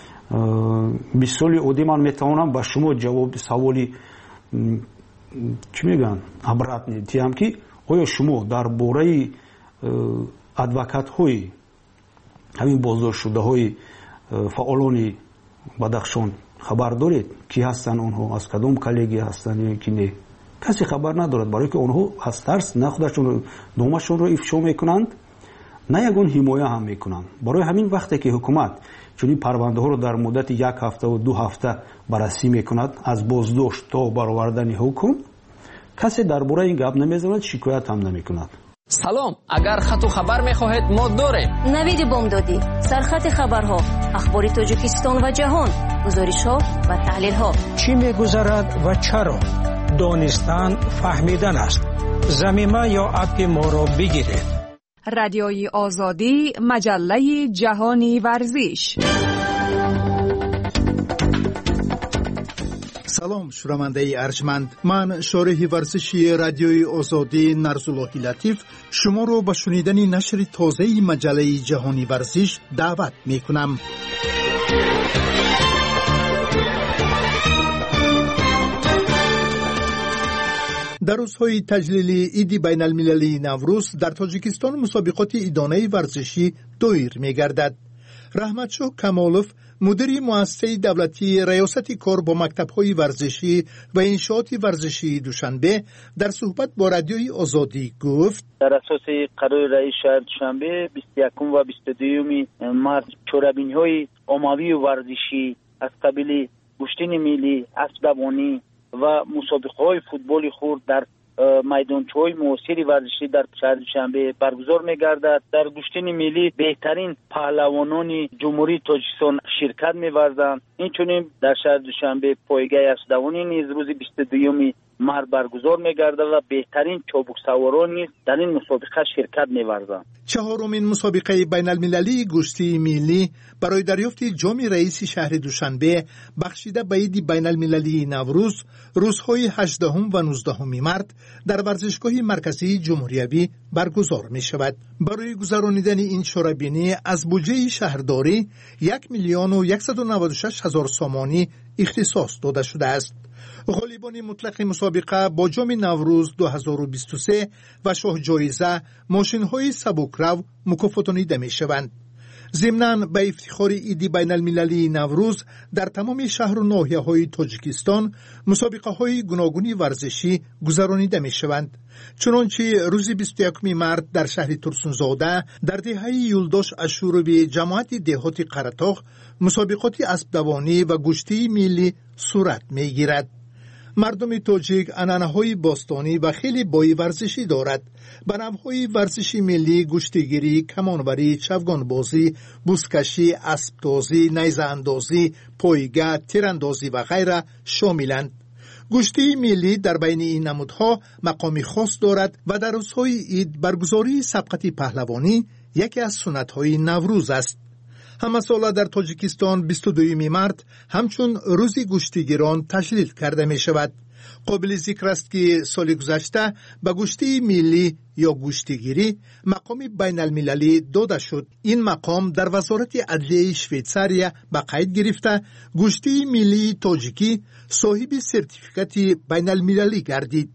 مثالی عادی من میتوانم با شما جواب سوالی چی میگن عبارت نیستیم که آیا شما در باره ادوکات های همین بازداشت شده های فعالان بدخشان خبر دارید؟ کی هستن اونها؟ از کدام کالگی هستن یا کی نه؟ کسی خبر ندارد، برای که اونها از ترس نه خودشون نامشون رو افشا میکنند نه یگون حمایت هم میکنند. برای همین وقتی که حکومت چون این پرونده ها رو در مدت 1 هفته و 2 هفته بررسی میکند از بازداشت تا برآوردن حکم، کسی درباره این گپ نمیزند، شکایت هم نمیکند. سلام، اگر خط و خبر میخواهید ما داریم. نوید بامدادی، سرخط خبرها، اخبار تاجیکستان و جهان، گزارش‌ها و تحلیل‌ها. چی میگذرد و چرا؟ دانستن فهمیدن است. ضمیمه یا اپ ما را بگیرید. رادیوی آزادی، مجله جهانی ورزش. سلام شنونده ارجمند، من شارح ورزشی رادیوی آزادی نرزاللهی لطیف شما رو به شنیدن نشر تازه مجله جهانی ورزش دعوت می کنم. در روزهای تجلیلی عید بین المللی نوروز در تاجیکستان مسابقات عیدانه ورزشی دایر می گردد. رحمتشاه کمالوف مدیر مؤسسه دولتی ریاست کار با مکتب‌های ورزشی و انشاءات ورزشی دوشنبه در صحبت با رادیوی آزادی گفت در اساس قرار رئیس شهر دوشنبه 21 و 22 مارس چورابین‌های عمومی ورزشی از قبیل گشتین ملی، اسب دوانی و مسابقه‌های فوتبال خرد در میدانچه‌های معاصر ورزشی در شهر دوشنبه برگزار می‌گردد. در گشتین ملی بهترین پهلوانان جمهوری تاجیکستان شرکت می‌ورزند. اینچنین در شهر دوشنبه پایگاه اسب‌دوانی نیز روز 22 مارس برگزار می‌گردد و بهترین چابک سواران نیز در این مسابقه شرکت می‌ورزند. چهارمین مسابقه بین المللی گشتی ملی برای دریافت جام رئیس شهر دوشنبه بخشیده به عید بین المللی نوروز روزهای 18 و 19 مارس در ورزشگاه مرکزی جمهوری برگزار می شود. برای گذرانیدن این شورابینی از بودجه شهرداری 1,196,000 سامانی اختصاص داده شده است. غالبان مطلق مسابقه با جام نوروز 2023 و شاه جایزه ماشین‌های سبکرو مکافاتانیده می‌شوند. ضمناً به افتخار عید بین المللی نوروز در تمام شهر و ناحیه‌های تاجیکستان مسابقه‌های گوناگون ورزشی گذرانیده می‌شوند. چنانچه روز 21 مارس در شهر ترسونزاده در دهه یولداش اشوروی جماعت دهات قره‌طاق مسابقات اسب‌دوانی و گشتی ملی صورت می‌گیرد. مردم تاجیک عنعنه‌های باستانی و خیلی بای ورزشی دارد. به نوع‌های ورزشی ملی گشتیگیری، کمانوری، چوگان بازی، بوسکشی، اسب‌تازی، نیزه اندازی، پایگاه، تیراندازی و غیره شاملند. گشتی ملی در بین این نمودها مقامی خاص دارد و در روزهای عید برگزاری سبقت پهلوانی یکی از سنت‌های نوروز است. همه ساله در تاجیکستان 22 مارس همچون روزی گشتیگیران تجلیل کرده می شود. قابل ذکر است که سال گذشته به گشتی ملی یا گشتیگیری مقام بین المللی داده شد. این مقام در وزارت عدلیه شویتساریا به قید گرفته گشتی ملی تاجیکی صاحب سرتیفیکات بین المللی گردید.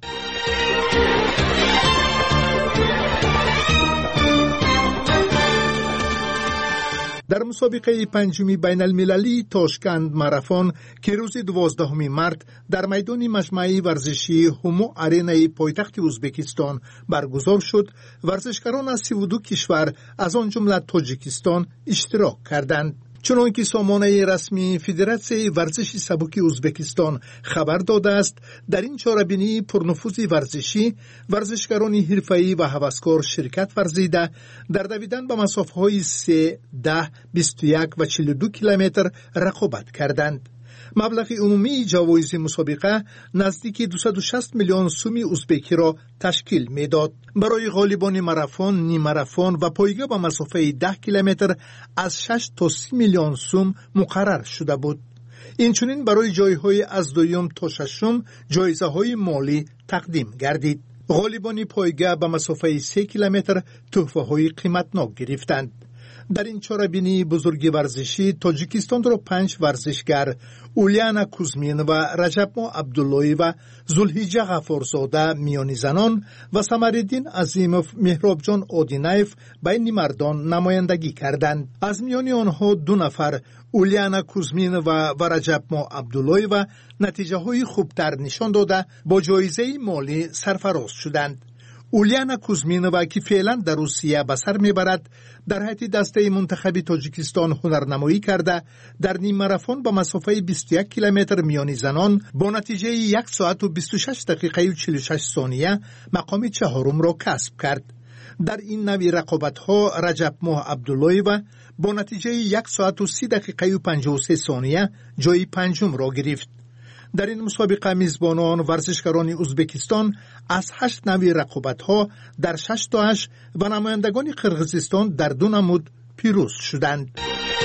در مسابقه پنجمی بین المللی تاشکند ماراتون که روز 12 مارس در میدان مجمع ورزشی همو آرینای پایتخت ازبکستان برگزار شد، ورزشکاران از 32 کشور از آن جمله تاجیکستان اشتراک کردند. چنانکه سامانه رسمی فدراسیون ورزش سبک ازبکستان خبر داده است، در این چهاربینی پرنفوذ ورزشی ورزشکاران حرفه‌ای و هوسکار شرکت ورزیده در دویدن به مسافه‌های 3, 10, 21 و 42 کیلومتر رقابت کردند. مبلغ عمومی جوایز مسابقه نزدیک 260 میلیون سوم ازبکی را تشکیل میداد. برای غالبان ماراتون، نیم ماراتون و پایگاه با مسافه 10 کیلومتر از 6 تا 30 میلیون سوم مقرر شده بود. اینچنین برای جایهای از دوم تا ششم جایزه های مالی تقدیم گردید. غالبان پایگاه با مسافه 3 کیلومتر تحفه های قیمتناک گرفتند. در این چهاربینی بزرگ ورزشی تاجیکستان را 5 ورزشگر اولیانا کوزمین و رجبما عبداللهی و زلحجه غفارزاده میانی زنان و سمرالدین عظیموف مهرابجان آدینایف بین مردان نمایندگی کردند. از میان آنها 2 نفر اولیانا کوزمین و رجبما عبداللهی و نتیجه های خوبتر نشان داده با جایزه مالی سرفراز شدند. اولیانا کوزمینووا که فعلا در روسیه به سر میبرد در حیط دسته منتخب تاجیکستان هنرنمایی کرده در نیم ماراتون با مسافه 21 کیلومتر میانی زنان با نتیجه 1 ساعت و 26 دقیقه و 46 ثانیه مقام چهارم را کسب کرد. در این نوع رقابت‌ها رجبما عبداللهی با نتیجه 1 ساعت و 30 دقیقه و 53 ثانیه جای پنجم را گرفت. در این مسابقه میزبانان ورزشکاران ازبکستان از 8 نوع رقابت‌ها در 6 تاش و نمایندگان قرقیزستان در 2 نمود پیروز شدند.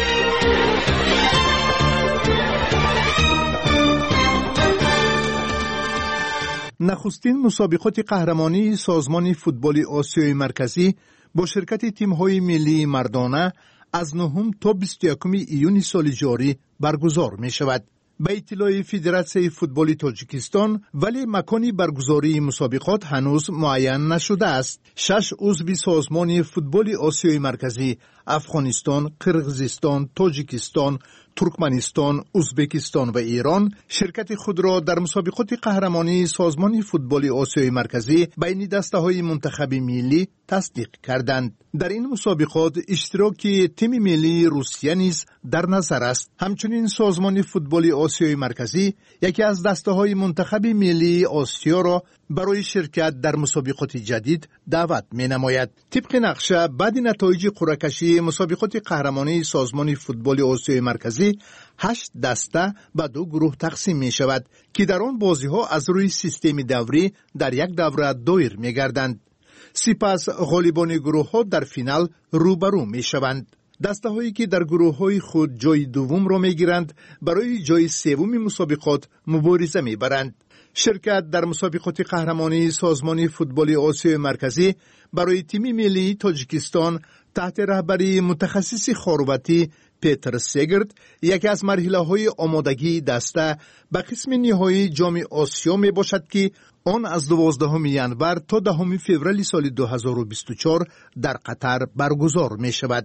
نخستین مسابقات قهرمانی سازمان فوتبال آسیای مرکزی با شرکت تیم‌های ملی مردانه از 9 تا 21 ایون سال جاری برگزار می‌شود. به اطلاع فدراسیون فوتبال تاجیکستان ولی مکانی برگزاری مسابقات هنوز معین نشده است. 6 عضو سازمان فوتبال آسیای مرکزی افغانستان، قرقیزستان، تاجیکستان، ترکمنستان، ازبکستان و ایران شرکت خود را در مسابقات قهرمانی سازمان فوتبال آسیای مرکزی بین دسته‌های منتخب ملی تصدیق کردند. در این مسابقات اشتراک تیم ملی روسیه نیز در نظر است. همچنین سازمان فوتبال آسیای مرکزی یکی از دسته‌های منتخب ملی آسیا را برای شرکت در مسابقات جدید دعوت می‌نماید. طبق نقشه بعد نتایج قرعه‌کشی مسابقات قهرمانی سازمان فوتبال آسیای مرکزی 8 دسته به 2 گروه تقسیم می‌شود که در آن بازی‌ها از روی سیستم دوری در یک دوره دایر می‌گردند. سپس غالبان گروه‌ها در فینال روبرو می‌شوند. دسته‌هایی که در گروه‌های خود جای دوم را می‌گیرند برای جای سوم مسابقات مبارزه می‌برند. شرکت در مسابقات قهرمانی سازمان فوتبال آسیای مرکزی برای تیم ملی تاجیکستان تحت رهبری متخصص خارواتی پیتر سگرد یکی از مرحله‌های آمادگی دسته به قسم نهایی جام آسیا می باشد که آن از 12 ینور تا 10 فوریه سال 2024 در قطر برگزار می شود.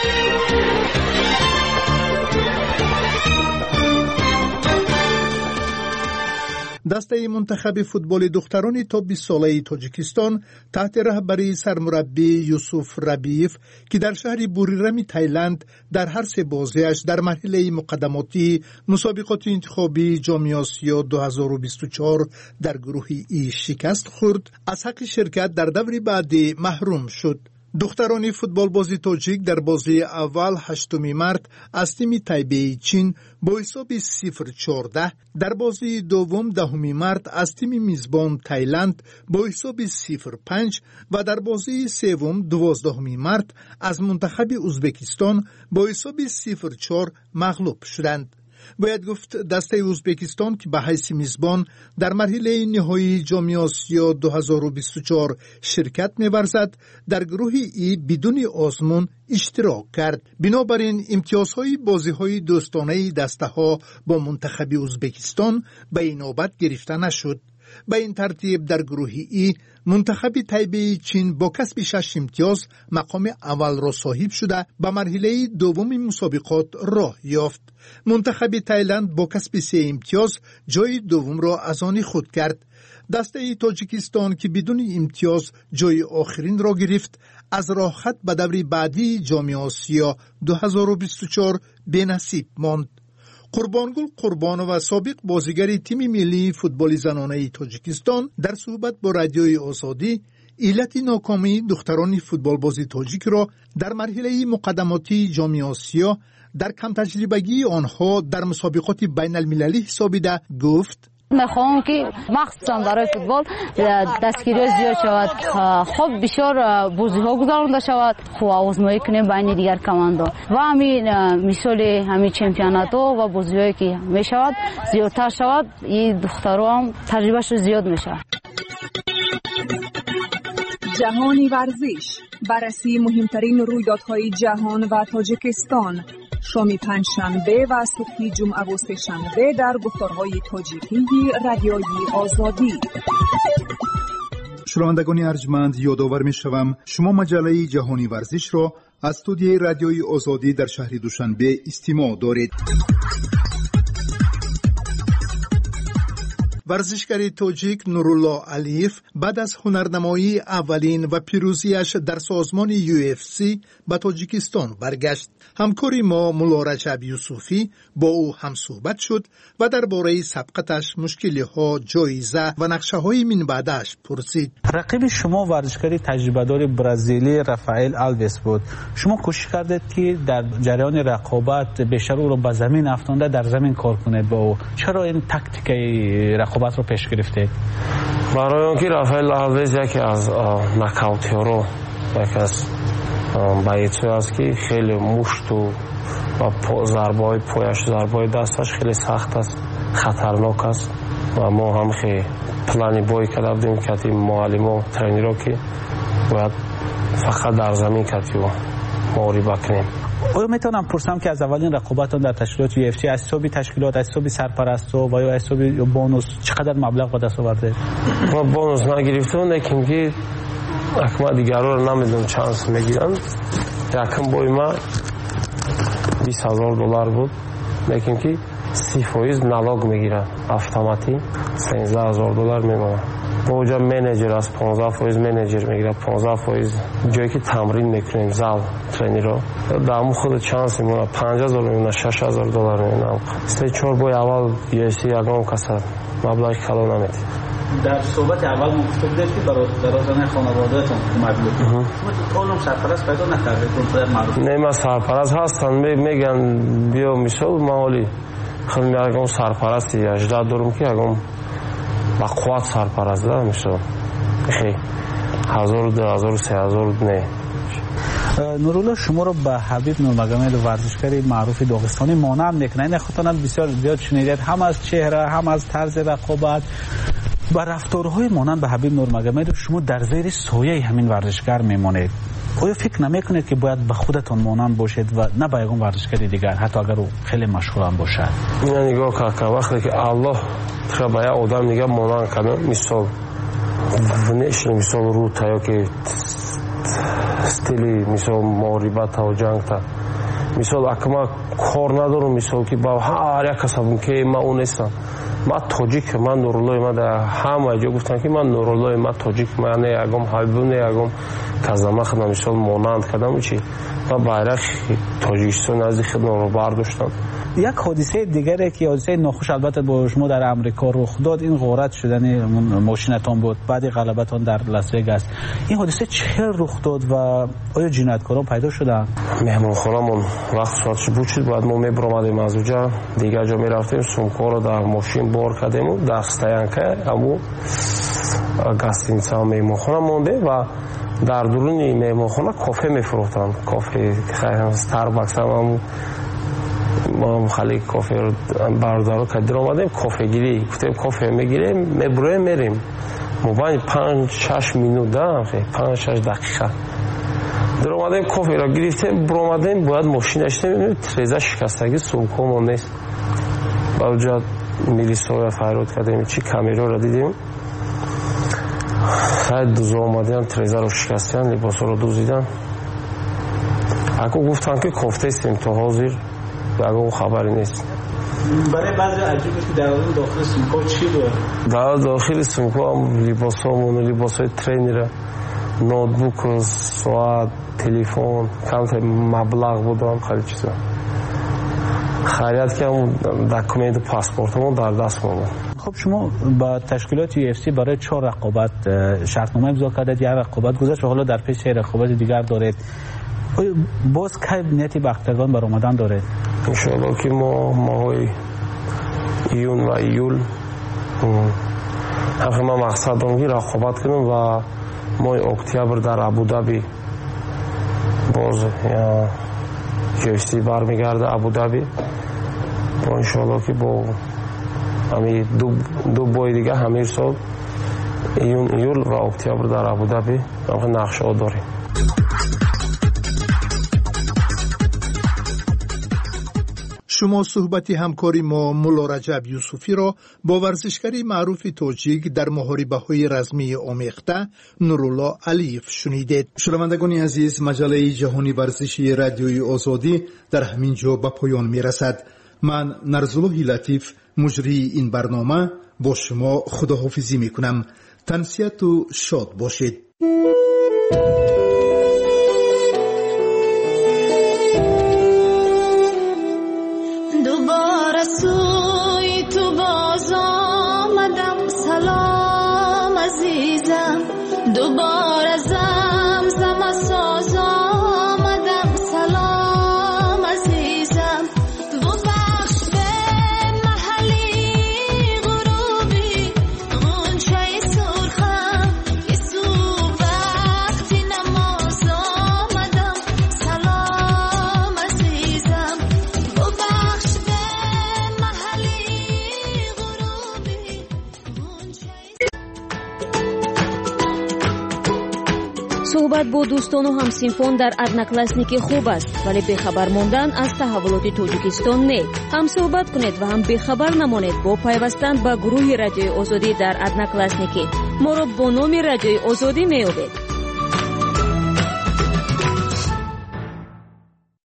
دسته منتخب فوتبال دختران تا 20 ساله تاجیکستان تحت رهبری سرمربی یوسف ربیف که در شهر بوریرمی تایلند در هر 3 بازیش در مرحله مقدماتی مسابقات انتخابی جام آسیا 2024 در گروه ای شکست خورد، از حق شرکت در دور بعدی محروم شد. دختران فوتبال بازی تاجیک در بازی اول 8 مارس از تیم تایبه چین با حساب 0-14، در بازی دوم 10 مارس از تیم میزبان تایلند با حساب 0-5 و در بازی سوم 12 مارس از منتخب ازبکستان با حساب 0-4 مغلوب شدند. باید گفت دسته ازبکستان که به حیث میزبان در مرحله نهایی جام آسیا 2024 شرکت می‌ورزد در گروه ای بدون آزمون اشتراک کرد. بنابراین امتیازهای بازی‌های دوستانه دسته‌ها با منتخب ازبکستان به این نوبت گرفته نشد. به این ترتیب در گروه ای منتخب تایبه چین با کسب 6 امتیاز مقام اول را صاحب شده به مرحله دوم مسابقات راه یافت. منتخب تایلند با کسب 3 امتیاز جای دوم را از آن خود کرد. دسته تاجیکستان که بدون امتیاز جای آخرین را گرفت از راه خط به دور بعدی جام آسیا 2024 بی‌نصیب ماند. قربانگل قربانو و سابق بازیگر تیم ملی فوتبال زنانه تاجیکستان در صحبت با رادیوی آزادی علت ناکامی دختران فوتبال بازی تاجیک را در مرحله مقدماتی جام آسیا در کم تجربگی آنها در مسابقات بین المللی حسابیده گفت: میخوام که مخصوصا برای فوتبال دستگیری زیاد شود، خب بسیار بازی ها گذرانده شود، خب آزمایی کنیم بین دیگر کماندا و همین مثال همین چمپیونات ها و بازی هایی که میشود زیادتر شود، این دخترها هم تجربهش زیاد میشود. جهانی ورزش، بررسی مهمترین رویدادهای جهان و تاجیکستان، شام پنجشنبه و صبح جمعه و سه‌شنبه در گفتارهای تاجیکی رادیوی آزادی. شنوندگان ارجمند، یادآور می‌شوم شما مجله جهانی ورزش را از استودیوی رادیوی آزادی در شهر دوشنبه استماع دارید. ورزشکار تاجیک نورالله علیف بعد از هنرنمایی اولین و پیروزیش در سازمان UFC به تاجیکستان برگشت. همکاری ما مولا رجب یوسفی با او هم صحبت شد و درباره سبقتش، مشکل‌ها، جایزه و نقشه‌های من بعدش پرسید. رقیب شما ورزشکاری تجربه‌دار برزیلی رافائل آلوس بود. شما کوشش کردید که در جریان رقابت بیشتر او را به زمین افکنده، در زمین کار کنید با او. چرا این تاکتیک رقابت رو پیش گرفتید؟ برای اینکه رافائل آلوس یکی از نکاوت‌ها، یکی از بایعی است که خیلی مشت و ضربه‌های پایش، ضربه‌های دستش خیلی سخت است، خطرناک است و ما هم خیلی پلانی بایی کردیم که معلم و ترینرها که باید فقط در زمین کردیم و محاربه کنیم. آیا میتونم پرسم که از اولین رقابتان در تشکیلات UFC از حساب تشکیلات، از حساب سرپرستو و یا از حساب بونوس چقدر مبلغ به دست آورده؟ ما بونوس نگرفتیم، لیکن که اکما دیگرها رو نمیدونم چانس میگیرن. یکم بای ما $20,000 بود، لیکن که 30% نالوگ میگیرن اتوماتیک $13,000 میمونه. اونجا منیجر از 15% منیجر میگیره، 15% جایی که تمرین میکنیم زال ترینرها دامو خود چانس میمونه، $5,000 میمونه، $6,000 میمونه. 3-4 بای اول UFC یکم کسر مبلغ کلو نمیده. در صحبت اول ما گفتید که برادران خانواده‌تون اومدید. شما کلم سرپرست پیدا نکردید؟ نه ما سرپرست هستن، میگن بیا مثال مالی خیلی میگم سرپرستی 18 دارم که اگم با قوت سرپرست دارم مثال خیلی 1,000 2,000 3,000 نه. نورالله شما رو به حبیب نورمگامد ورزشکاری معروف داغستانی مانع میکنه. این خاطرات بسیار زیاد شنیدید، هم از چهره هم از طرز رقابت و رفتارهای مانند به حبیب نورمگامد. شما در زیر سایه همین ورزشکار میمونید. آیا فکر نمیکنید که باید به خودتون مانند باشید و نه به یگان ورزشکار دیگر، حتی اگر او خیلی مشهور هم باشد؟ من نگاه کردم وقتی که الله تو به یک آدم نگه مانند کنه، مثال ونش مثال رو تا که استیلی مثال محاربت و جنگ تا مثال اکما کار ندارم، مثال که با هر یک کسبم که من اون نیستم. من تاجیک، من نورالله، من در همه جا گفتن که من نورالله، من تاجیک، من یکم حبیب یکم کازما خدام مثال مانند کردم چی من bayrak تاجیکستان از خدمت رو برداشتم. یک حادثه دیگری که حادثه ناخوش البته با شما در امریکا رخ داد، این غارت شدن ماشینتون بود بعد غلبتون در لاس وگاس. این حادثه چه رخ داد و آیا جنایتکاران پیدا شدن؟ مهمانخانه‌مون وقت ساعتش بود شد، بعد ما میبرامدیم از اونجا دیگه جا میرفتیم، سومکا رو در ماشین بار کردیم و در ستاینکه امو گاستینسا مهمانخانه مونده و در درون مهمانخانه کافه میفروختن، کافه استارباکس هم ما خالی کافه رو بردارو کردیم آمدیم کافه گیری، گفتیم کافه میگیریم میبرویم میریم، مباین 5-6 منوت دارم، 5-6 دقیقه در آمدیم کافه را گرفتیم برآمدیم، باید ماشین داشتیم میبینیم تریزه شکستگی سومکومون نیست. با اونجا میلیسا فریاد کردیم چی کامیرا را دیدیم، خیلی دوزا آمدیم تریزه رو شکستن، لباس رو دوزیدن. اگه گفتن که کافته استیم تا حاضر اگه اون خبری نیست. برای بعضی عجیبه که در داخل سومکا چی بود؟ در داخل سومکا هم لباس همون، لباس های ترینره، نوتبوک، ساعت، تلفن، کم مبلغ بودم، خیلی چیزا. خیلیت که هم دکومنت پاسپورت همون در دست مونده. خب شما با تشکیلات UFC برای 4 رقابت شرطنامه امضا کردید، یک رقابت گذشت و حالا در پیش 3 رقابت دیگر دارید. باز که نیتی به اختران بر آمدن داره؟ انشاءالله که ما ماهای ایون و ایول حقی ما مقصد دارم که رقابت کنیم و ماه اکتبر در ابودابی باز UFC برمیگرده ابودابی و انشاءالله که با همین دو بای دیگه همین سال ایون ایول و اکتبر در ابودابی نقشه ها داریم. شما صحبتی همکاری ما مولا رجب یوسفی را با ورزشکاری معروف تاجیک در محاربه‌های رزمی آمیخته نورالله علیف شنیدید. شنوندگان عزیز، مجله جهانی ورزشی رادیوی آزادی در همین جا به پایان میرسد. من نرزالله لطیف مجری این برنامه با شما خداحافظی میکنم. تنسیت و شاد باشید. دوباره سوی تو باز آمدم، سلام عزیزم. دوباره زمزم ساز آمدم، سلام عزیزم. ببخش به محلی غروبی غنچه سرخم که صبح وقتی نماز آمدم، سلام عزیزم. ببخش به محلی غروبی صحبت با دوستان و همسینفان در ادناکلاسنیکی خوب است، ولی بخبر ماندن از تحولات تاجیکستان نه. هم صحبت کنید و هم بخبر نمانید با پیوستن به گروه رادیوی آزادی در ادناکلاسنیکی. ما را با نام رادیوی آزادی میابید.